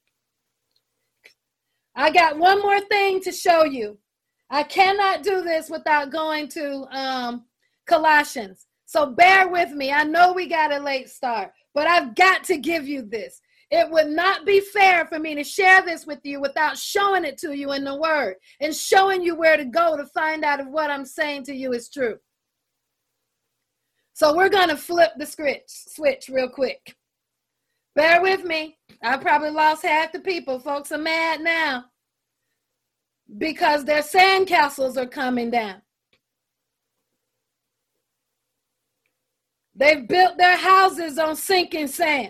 I got one more thing to show you. I cannot do this without going to um, Colossians. So bear with me. I know we got a late start, but I've got to give you this. It would not be fair for me to share this with you without showing it to you in the word and showing you where to go to find out if what I'm saying to you is true. So we're going to flip the switch, switch real quick. Bear with me. I probably lost half the people. Folks are mad now because their sandcastles are coming down. They've built their houses on sinking sand.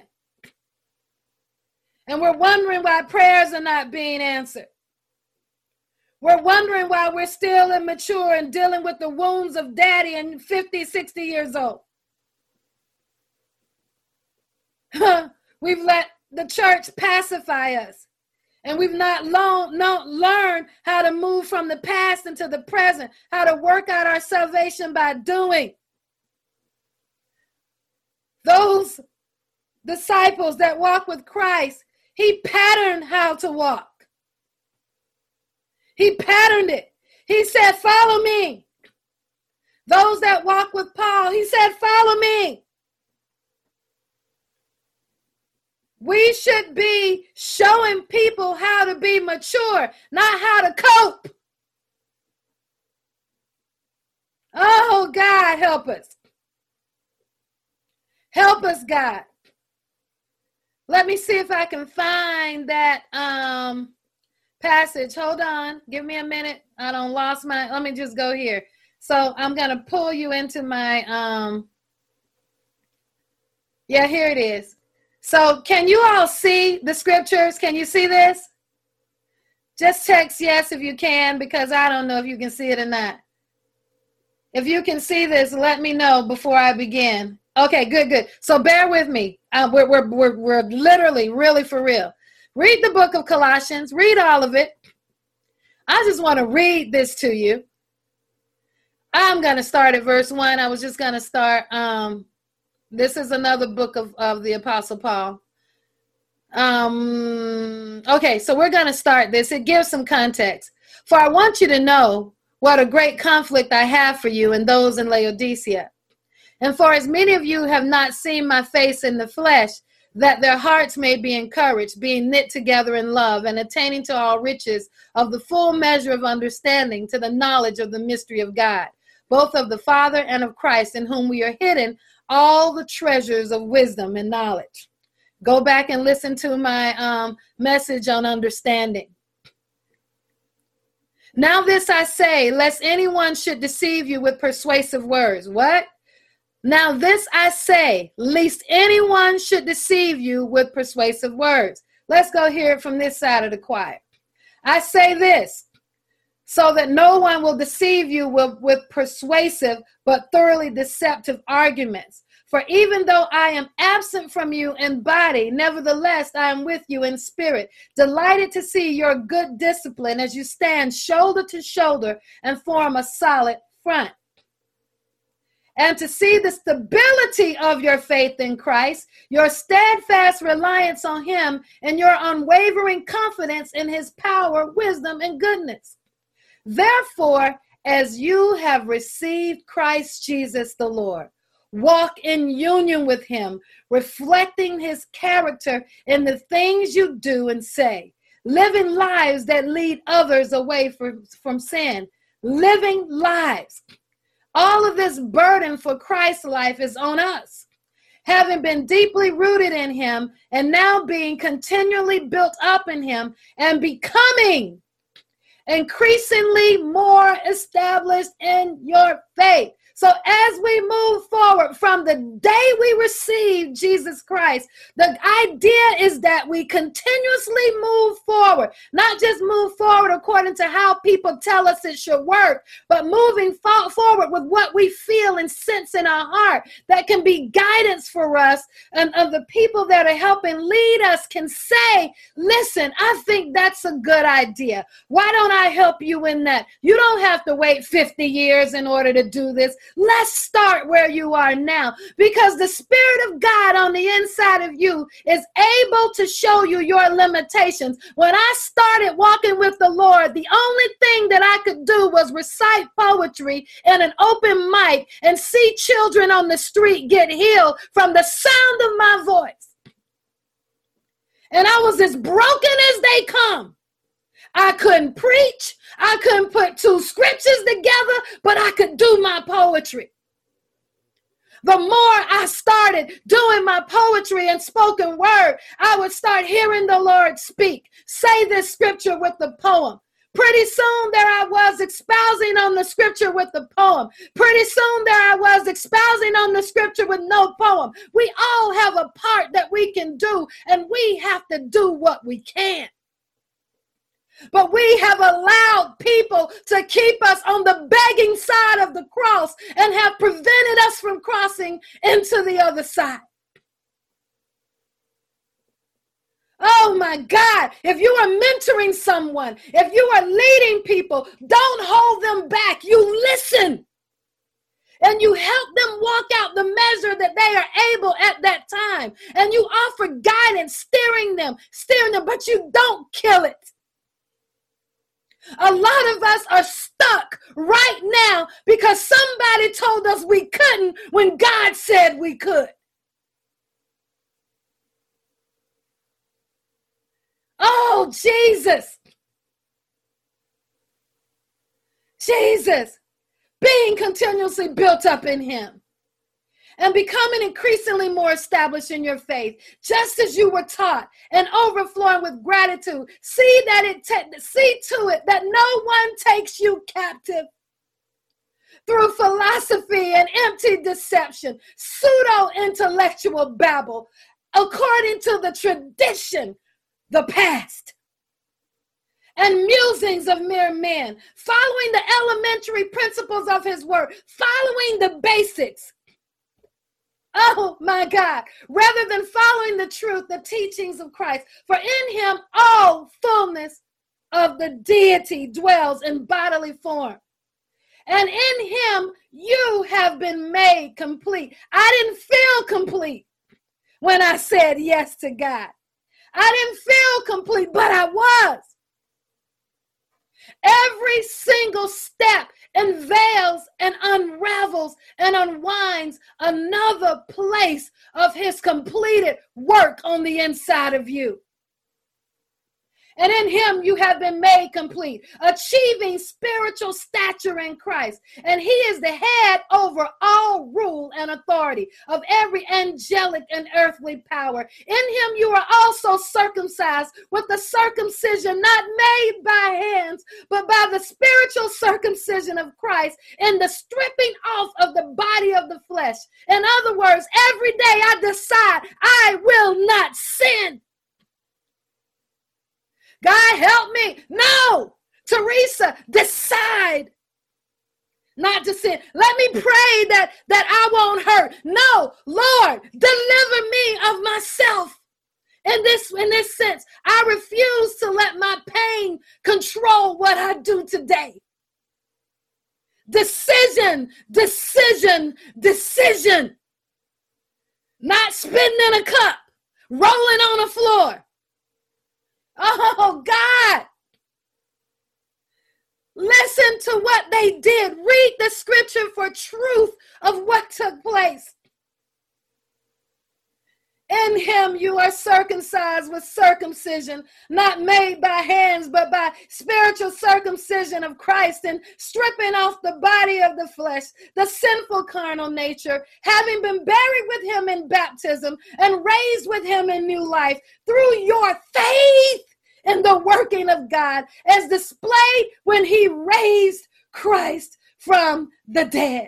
And we're wondering why prayers are not being answered. We're wondering why we're still immature and dealing with the wounds of daddy and fifty, sixty years old. We've let the church pacify us. And we've not, long, not learned how to move from the past into the present, how to work out our salvation by doing. Those disciples that walk with Christ, he patterned how to walk. He patterned it. He said, follow me. Those that walk with Paul, he said, follow me. We should be showing people how to be mature, not how to cope. Oh, God, help us. Help us, God. Let me see if I can find that um, passage. Hold on. Give me a minute. I don't lost my, let me just go here. So I'm going to pull you into my, um, yeah, here it is. So can you all see the scriptures? Can you see this? Just text yes if you can, because I don't know if you can see it or not. If you can see this, let me know before I begin. Okay, good, good. So bear with me. Uh, we're, we're, we're, we're literally, really for real. Read the book of Colossians. Read all of it. I just want to read this to you. I'm going to start at verse one. I was just going to start. Um, this is another book of, of the Apostle Paul. Um, okay, so we're going to start this. It gives some context. For I want you to know what a great conflict I have for you and those in Laodicea. And for as many of you have not seen my face in the flesh, that their hearts may be encouraged, being knit together in love, and attaining to all riches of the full measure of understanding, to the knowledge of the mystery of God, both of the Father and of Christ, in whom we are hidden all the treasures of wisdom and knowledge. Go back and listen to my um, message on understanding. Now this I say, lest anyone should deceive you with persuasive words. What? Now this I say, lest anyone should deceive you with persuasive words. Let's go hear it from this side of the choir. I say this, so that no one will deceive you with, with persuasive but thoroughly deceptive arguments. For even though I am absent from you in body, nevertheless I am with you in spirit, delighted to see your good discipline as you stand shoulder to shoulder and form a solid front. And to see the stability of your faith in Christ, your steadfast reliance on him, and your unwavering confidence in his power, wisdom, and goodness. Therefore, as you have received Christ Jesus the Lord, walk in union with him, reflecting his character in the things you do and say, living lives that lead others away from, from sin, living lives. All of this burden for Christ's life is on us. Having been deeply rooted in him and now being continually built up in him and becoming increasingly more established in your faith. So as we move forward from the day we received Jesus Christ, the idea is that we continuously move forward, not just move forward according to how people tell us it should work, but moving fo- forward with what we feel and sense in our heart that can be guidance for us, and of the people that are helping lead us can say, listen, I think that's a good idea. Why don't I help you in that? You don't have to wait fifty years in order to do this. Let's start where you are now, because the Spirit of God on the inside of you is able to show you your limitations. When I started walking with the Lord, the only thing that I could do was recite poetry in an open mic and see children on the street get healed from the sound of my voice. And I was as broken as they come. I couldn't preach. I couldn't put two scriptures together, but I could do my poetry. The more I started doing my poetry and spoken word, I would start hearing the Lord speak. Say this scripture with the poem. Pretty soon there I was expounding on the scripture with the poem. Pretty soon there I was expounding on the scripture with no poem. We all have a part that we can do, and we have to do what we can. But we have allowed people to keep us on the begging side of the cross and have prevented us from crossing into the other side. Oh my God, if you are mentoring someone, if you are leading people, don't hold them back. You listen and you help them walk out the measure that they are able at that time. And you offer guidance, steering them, steering them, but you don't kill it. A lot of us are stuck right now because somebody told us we couldn't when God said we could. Oh, Jesus. Jesus. Being continuously built up in him and becoming increasingly more established in your faith, just as you were taught, and overflowing with gratitude. See that it ta- see to it that no one takes you captive through philosophy and empty deception, pseudo-intellectual babble, according to the tradition, the past, and musings of mere men, following the elementary principles of his word, following the basics. Oh my God, rather than following the truth, the teachings of Christ. For in him all fullness of the deity dwells in bodily form. And in him you have been made complete. I didn't feel complete when I said yes to God. I didn't feel complete, but I was. Every single step unveils and unravels and unwinds another place of his completed work on the inside of you. And in him you have been made complete, achieving spiritual stature in Christ. And he is the head over all rule and authority of every angelic and earthly power. In him you are also circumcised with the circumcision not made by hands, but by the spiritual circumcision of Christ, in the stripping off of the body of the flesh. In other words, every day I decide I will not sin. God help me. No, Teresa, decide not to sin. Let me pray that, that I won't hurt. No, Lord, deliver me of myself. In this, in this sense, I refuse to let my pain control what I do today. Decision, decision, decision. Not spitting in a cup, rolling on the floor. Oh, God. Listen to what they did. Read the scripture for truth of what took place. In him you are circumcised with circumcision, not made by hands, but by spiritual circumcision of Christ, and stripping off the body of the flesh, the sinful carnal nature, having been buried with him in baptism and raised with him in new life through your faith in the working of God, as displayed when he raised Christ from the dead.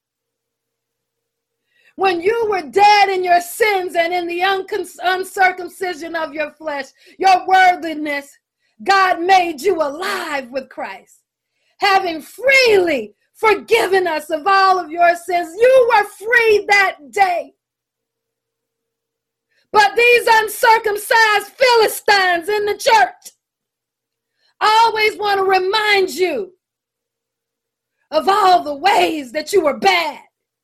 When you were dead in your sins and in the uncon- uncircumcision of your flesh, your worldliness, God made you alive with Christ, having freely forgiven us of all of your sins. You were free that day. But these uncircumcised Philistines in the church always want to remind you of all the ways that you were bad.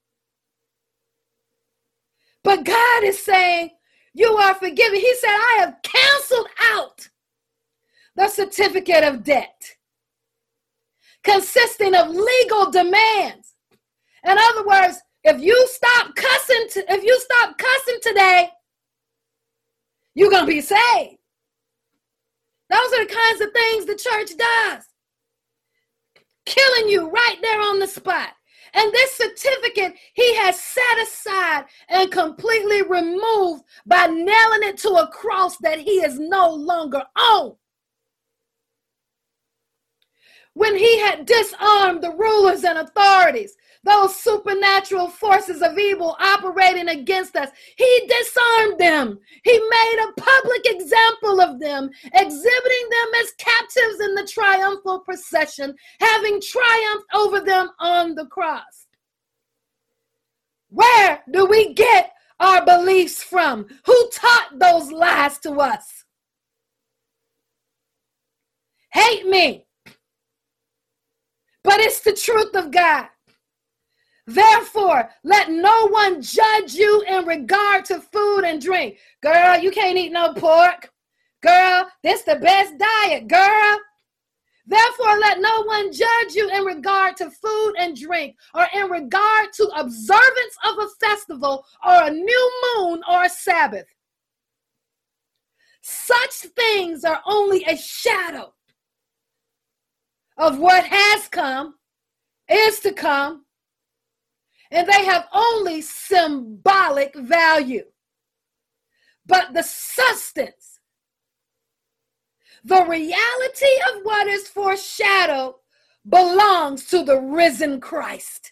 But God is saying, you are forgiven. He said, I have canceled out the certificate of debt consisting of legal demands. In other words, if you stop cussing, to, if you stop cussing today, you're going to be saved. Those are the kinds of things the church does. Killing you right there on the spot. And this certificate he has set aside and completely removed by nailing it to a cross that he is no longer on. When he had disarmed the rulers and authorities, those supernatural forces of evil operating against us, he disarmed them. He made a public example of them, exhibiting them as captives in the triumphal procession, having triumphed over them on the cross. Where do we get our beliefs from? Who taught those lies to us? Hate me. But it's the truth of God. Therefore, let no one judge you in regard to food and drink. Girl, you can't eat no pork. Girl, this the best diet, girl. Therefore, let no one judge you in regard to food and drink, or in regard to observance of a festival, or a new moon, or a Sabbath. Such things are only a shadow of what has come, is to come, and they have only symbolic value. But the substance, the reality of what is foreshadowed, belongs to the risen Christ.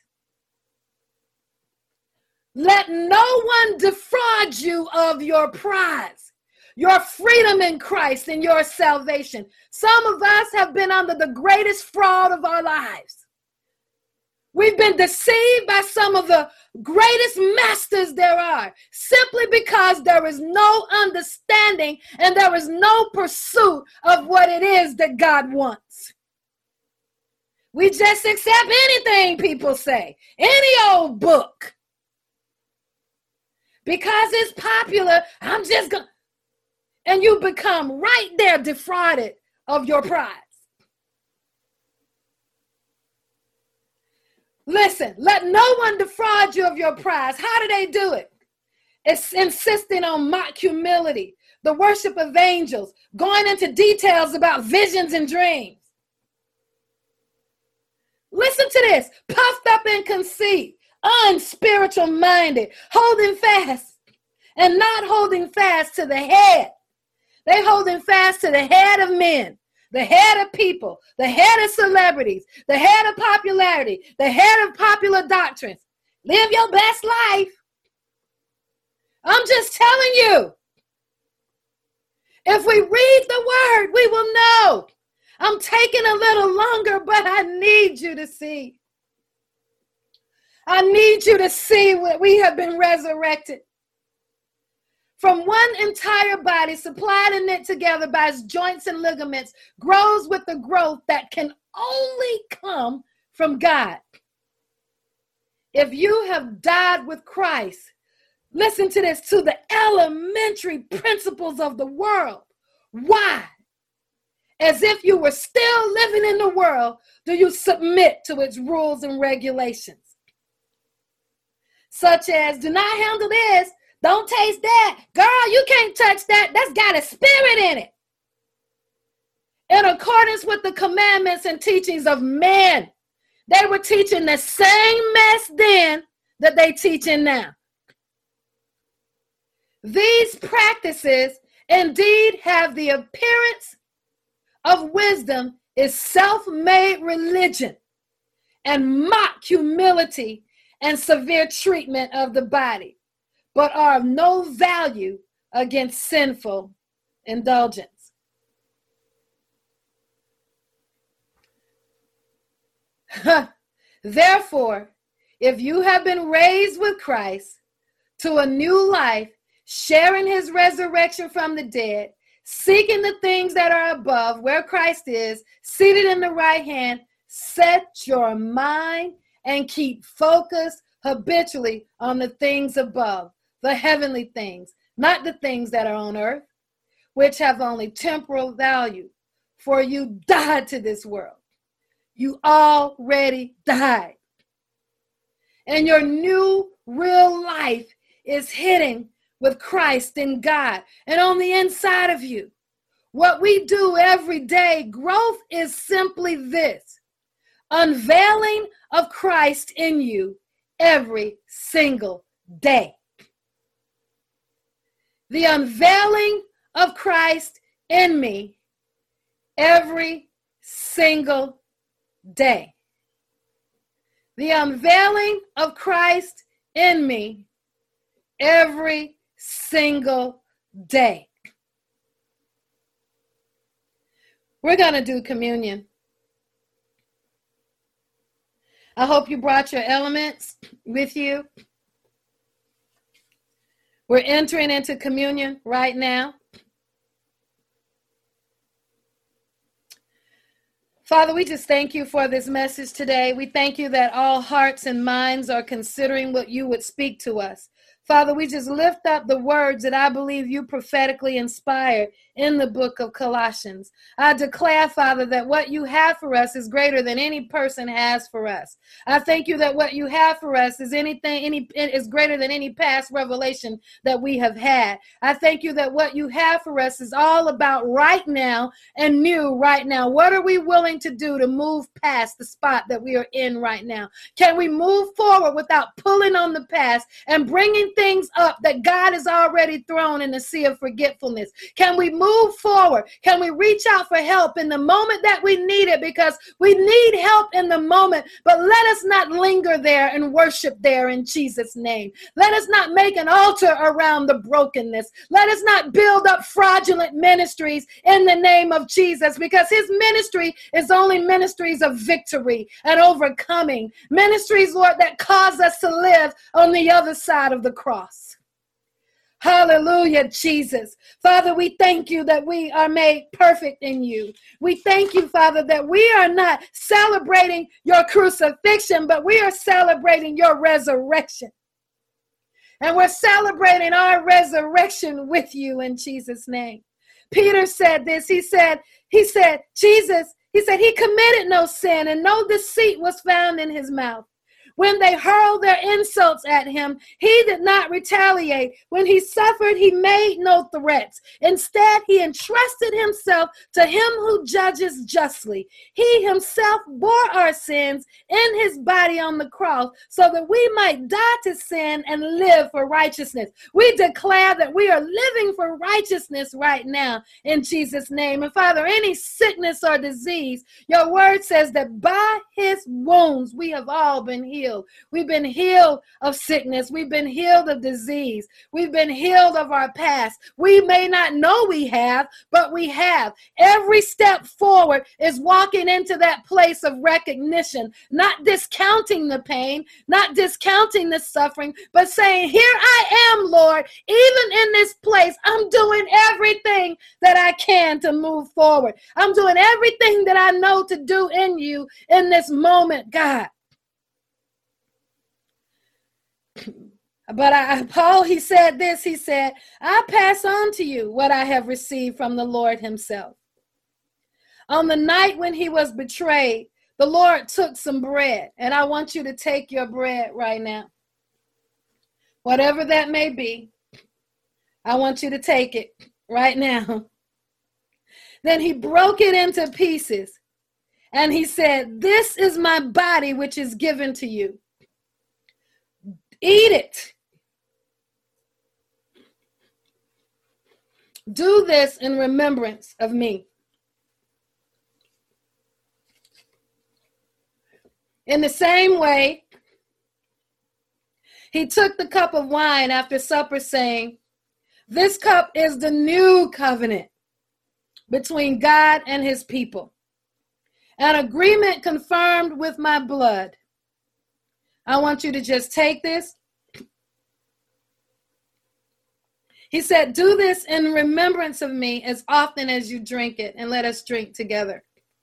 Let no one defraud you of your prize, your freedom in Christ and your salvation. Some of us have been under the greatest fraud of our lives. We've been deceived by some of the greatest masters there are, simply because there is no understanding and there is no pursuit of what it is that God wants. We just accept anything people say, any old book. Because it's popular, I'm just going to, and you become right there defrauded of your prize. Listen, let no one defraud you of your prize. How do they do it? It's insisting on mock humility, the worship of angels, going into details about visions and dreams. Listen to this. Puffed up in conceit, unspiritual minded, holding fast and not holding fast to the head. They holding fast to the head of men, the head of people, the head of celebrities, the head of popularity, the head of popular doctrines. Live your best life. I'm just telling you. If we read the word, we will know. I'm taking a little longer, but I need you to see. I need you to see what we have been resurrected. From one entire body, supplied and knit together by its joints and ligaments, grows with the growth that can only come from God. If you have died with Christ, listen to this, to the elementary principles of the world. Why? As if you were still living in the world, do you submit to its rules and regulations? Such as, do not handle this. Don't taste that. Girl, you can't touch that. That's got a spirit in it. In accordance with the commandments and teachings of men, they were teaching the same mess then that they teaching now. These practices indeed have the appearance of wisdom, is self-made religion and mock humility and severe treatment of the body, but are of no value against sinful indulgence. Therefore, if you have been raised with Christ to a new life, sharing his resurrection from the dead, seeking the things that are above, where Christ is, seated in the right hand, set your mind and keep focused habitually on the things above, the heavenly things, not the things that are on earth, which have only temporal value. For you died to this world. You already died. And your new real life is hidden with Christ in God and on the inside of you. What we do every day, growth is simply this: unveiling of Christ in you every single day. The unveiling of Christ in me every single day. The unveiling of Christ in me every single day. We're going to do communion. I hope you brought your elements with you. We're entering into communion right now. Father, we just thank you for this message today. We thank you that all hearts and minds are considering what you would speak to us. Father, we just lift up the words that I believe you prophetically inspired in the book of Colossians. I declare, Father, that what you have for us is greater than any person has for us. I thank you that what you have for us is anything, any is greater than any past revelation that we have had. I thank you that what you have for us is all about right now and new right now. What are we willing to do to move past the spot that we are in right now? Can we move forward without pulling on the past and bringing things up that God has already thrown in the sea of forgetfulness? Can we move forward? Can we reach out for help in the moment that we need it? Because we need help in the moment, but let us not linger there and worship there in Jesus' name. Let us not make an altar around the brokenness. Let us not build up fraudulent ministries in the name of Jesus, because his ministry is only ministries of victory and overcoming. Ministries, Lord, that cause us to live on the other side of the cross. Hallelujah, Jesus. Father, we thank you that we are made perfect in you. We thank you, Father, that we are not celebrating your crucifixion, but we are celebrating your resurrection. And we're celebrating our resurrection with you in Jesus' name. Peter said this. He said, he said, Jesus, he said, he committed no sin and no deceit was found in his mouth. When they hurled their insults at him, he did not retaliate. When he suffered, he made no threats. Instead, he entrusted himself to him who judges justly. He himself bore our sins in his body on the cross so that we might die to sin and live for righteousness. We declare that we are living for righteousness right now in Jesus' name. And Father, any sickness or disease, your word says that by his wounds we have all been healed. We've been healed of sickness. We've been healed of disease. We've been healed of our past. We may not know we have, but we have. Every step forward is walking into that place of recognition, not discounting the pain, not discounting the suffering, but saying, here I am, Lord. Even in this place, I'm doing everything that I can to move forward. I'm doing everything that I know to do in you in this moment, God. But I, Paul, he said this, he said, I pass on to you what I have received from the Lord himself. On the night when he was betrayed, the Lord took some bread, and I want you to take your bread right now. Whatever that may be, I want you to take it right now. Then he broke it into pieces, and he said, this is my body, which is given to you. Eat it. Do this in remembrance of me. In the same way, he took the cup of wine after supper, saying, this cup is the new covenant between God and his people, an agreement confirmed with my blood. I want you to just take this. He said, do this in remembrance of me as often as you drink it, and let us drink together.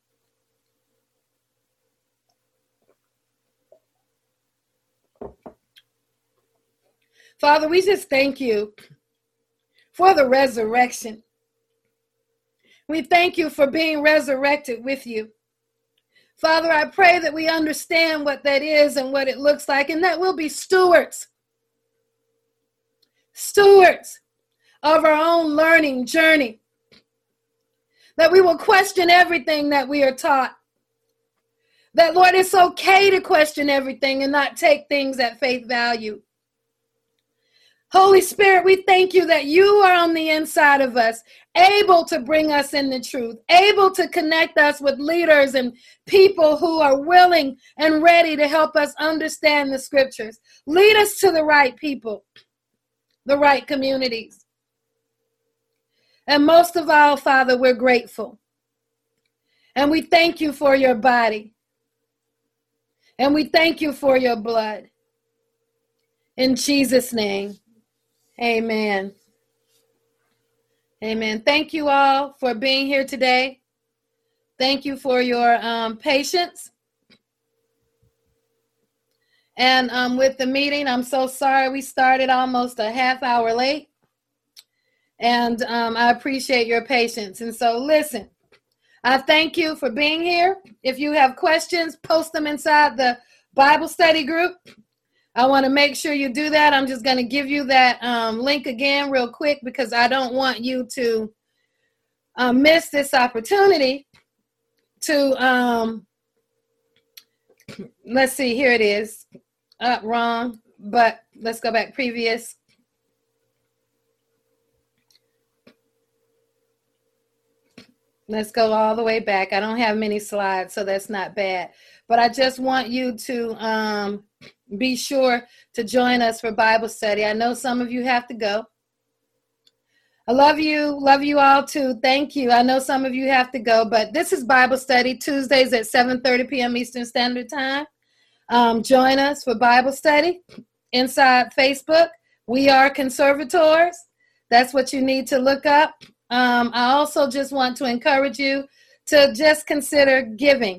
Father, we just thank you for the resurrection. We thank you for being resurrected with you. Father, I pray that we understand what that is and what it looks like, and that we'll be stewards. stewards of our own learning journey, that we will question everything that we are taught. That, Lord, it's okay to question everything and not take things at face value. Holy Spirit, we thank you that you are on the inside of us, able to bring us in the truth, able to connect us with leaders and people who are willing and ready to help us understand the scriptures. Lead us to the right people, the right communities. And most of all, Father, we're grateful. And we thank you for your body. And we thank you for your blood. In Jesus' name, amen. Amen. Thank you all for being here today. Thank you for your um, patience. And um, with the meeting, I'm so sorry we started almost a half hour late. And um, I appreciate your patience. And so listen, I thank you for being here. If you have questions, post them inside the Bible study group. I want to make sure you do that. I'm just going to give you that um, link again real quick because I don't want you to uh, miss this opportunity to, um, let's see, here it is. Uh, wrong, but let's go back previous. Let's go all the way back. I don't have many slides, so that's not bad. But I just want you to um, be sure to join us for Bible study. I know some of you have to go. I love you. Love you all too. Thank you. I know some of you have to go, but this is Bible study Tuesdays at seven thirty p.m. Eastern Standard Time. Um, join us for Bible study inside Facebook. We are conservators. That's what you need to look up. Um, I also just want to encourage you to just consider giving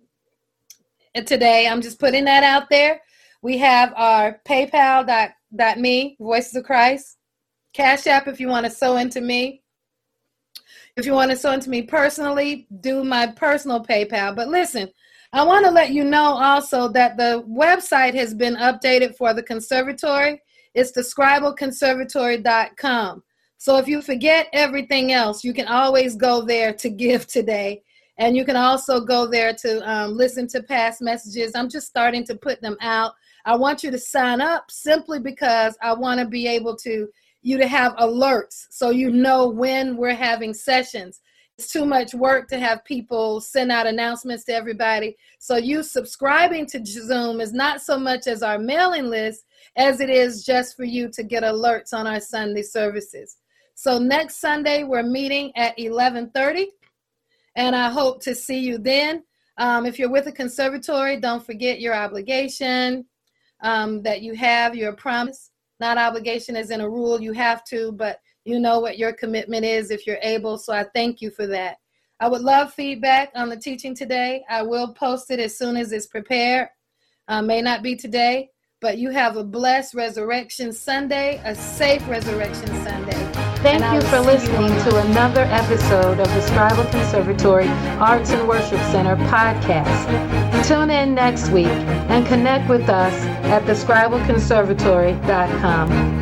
today. I'm just putting that out there. We have our paypal dot me, Voices of Christ, Cash App if you want to sow into me. If you want to sow into me personally, do my personal PayPal. But listen, I want to let you know also that the website has been updated for the conservatory. It's the scribal conservatory dot com. So if you forget everything else, you can always go there to give today. And you can also go there to um, listen to past messages. I'm just starting to put them out. I want you to sign up simply because I want to be able to, you to have alerts so you know when we're having sessions. It's too much work to have people send out announcements to everybody. So you subscribing to Zoom is not so much as our mailing list as it is just for you to get alerts on our Sunday services. So next Sunday, we're meeting at eleven thirty, and I hope to see you then. Um, if you're with a conservatory, don't forget your obligation um, that you have, your promise. Not obligation as in a rule, you have to, but you know what your commitment is if you're able, so I thank you for that. I would love feedback on the teaching today. I will post it as soon as it's prepared. Uh, may not be today, but you have a blessed Resurrection Sunday, a safe Resurrection Sunday. Thank you for listening to another episode of the Scribal Conservatory Arts and Worship Center podcast. Tune in next week and connect with us at the scribal conservatory dot com.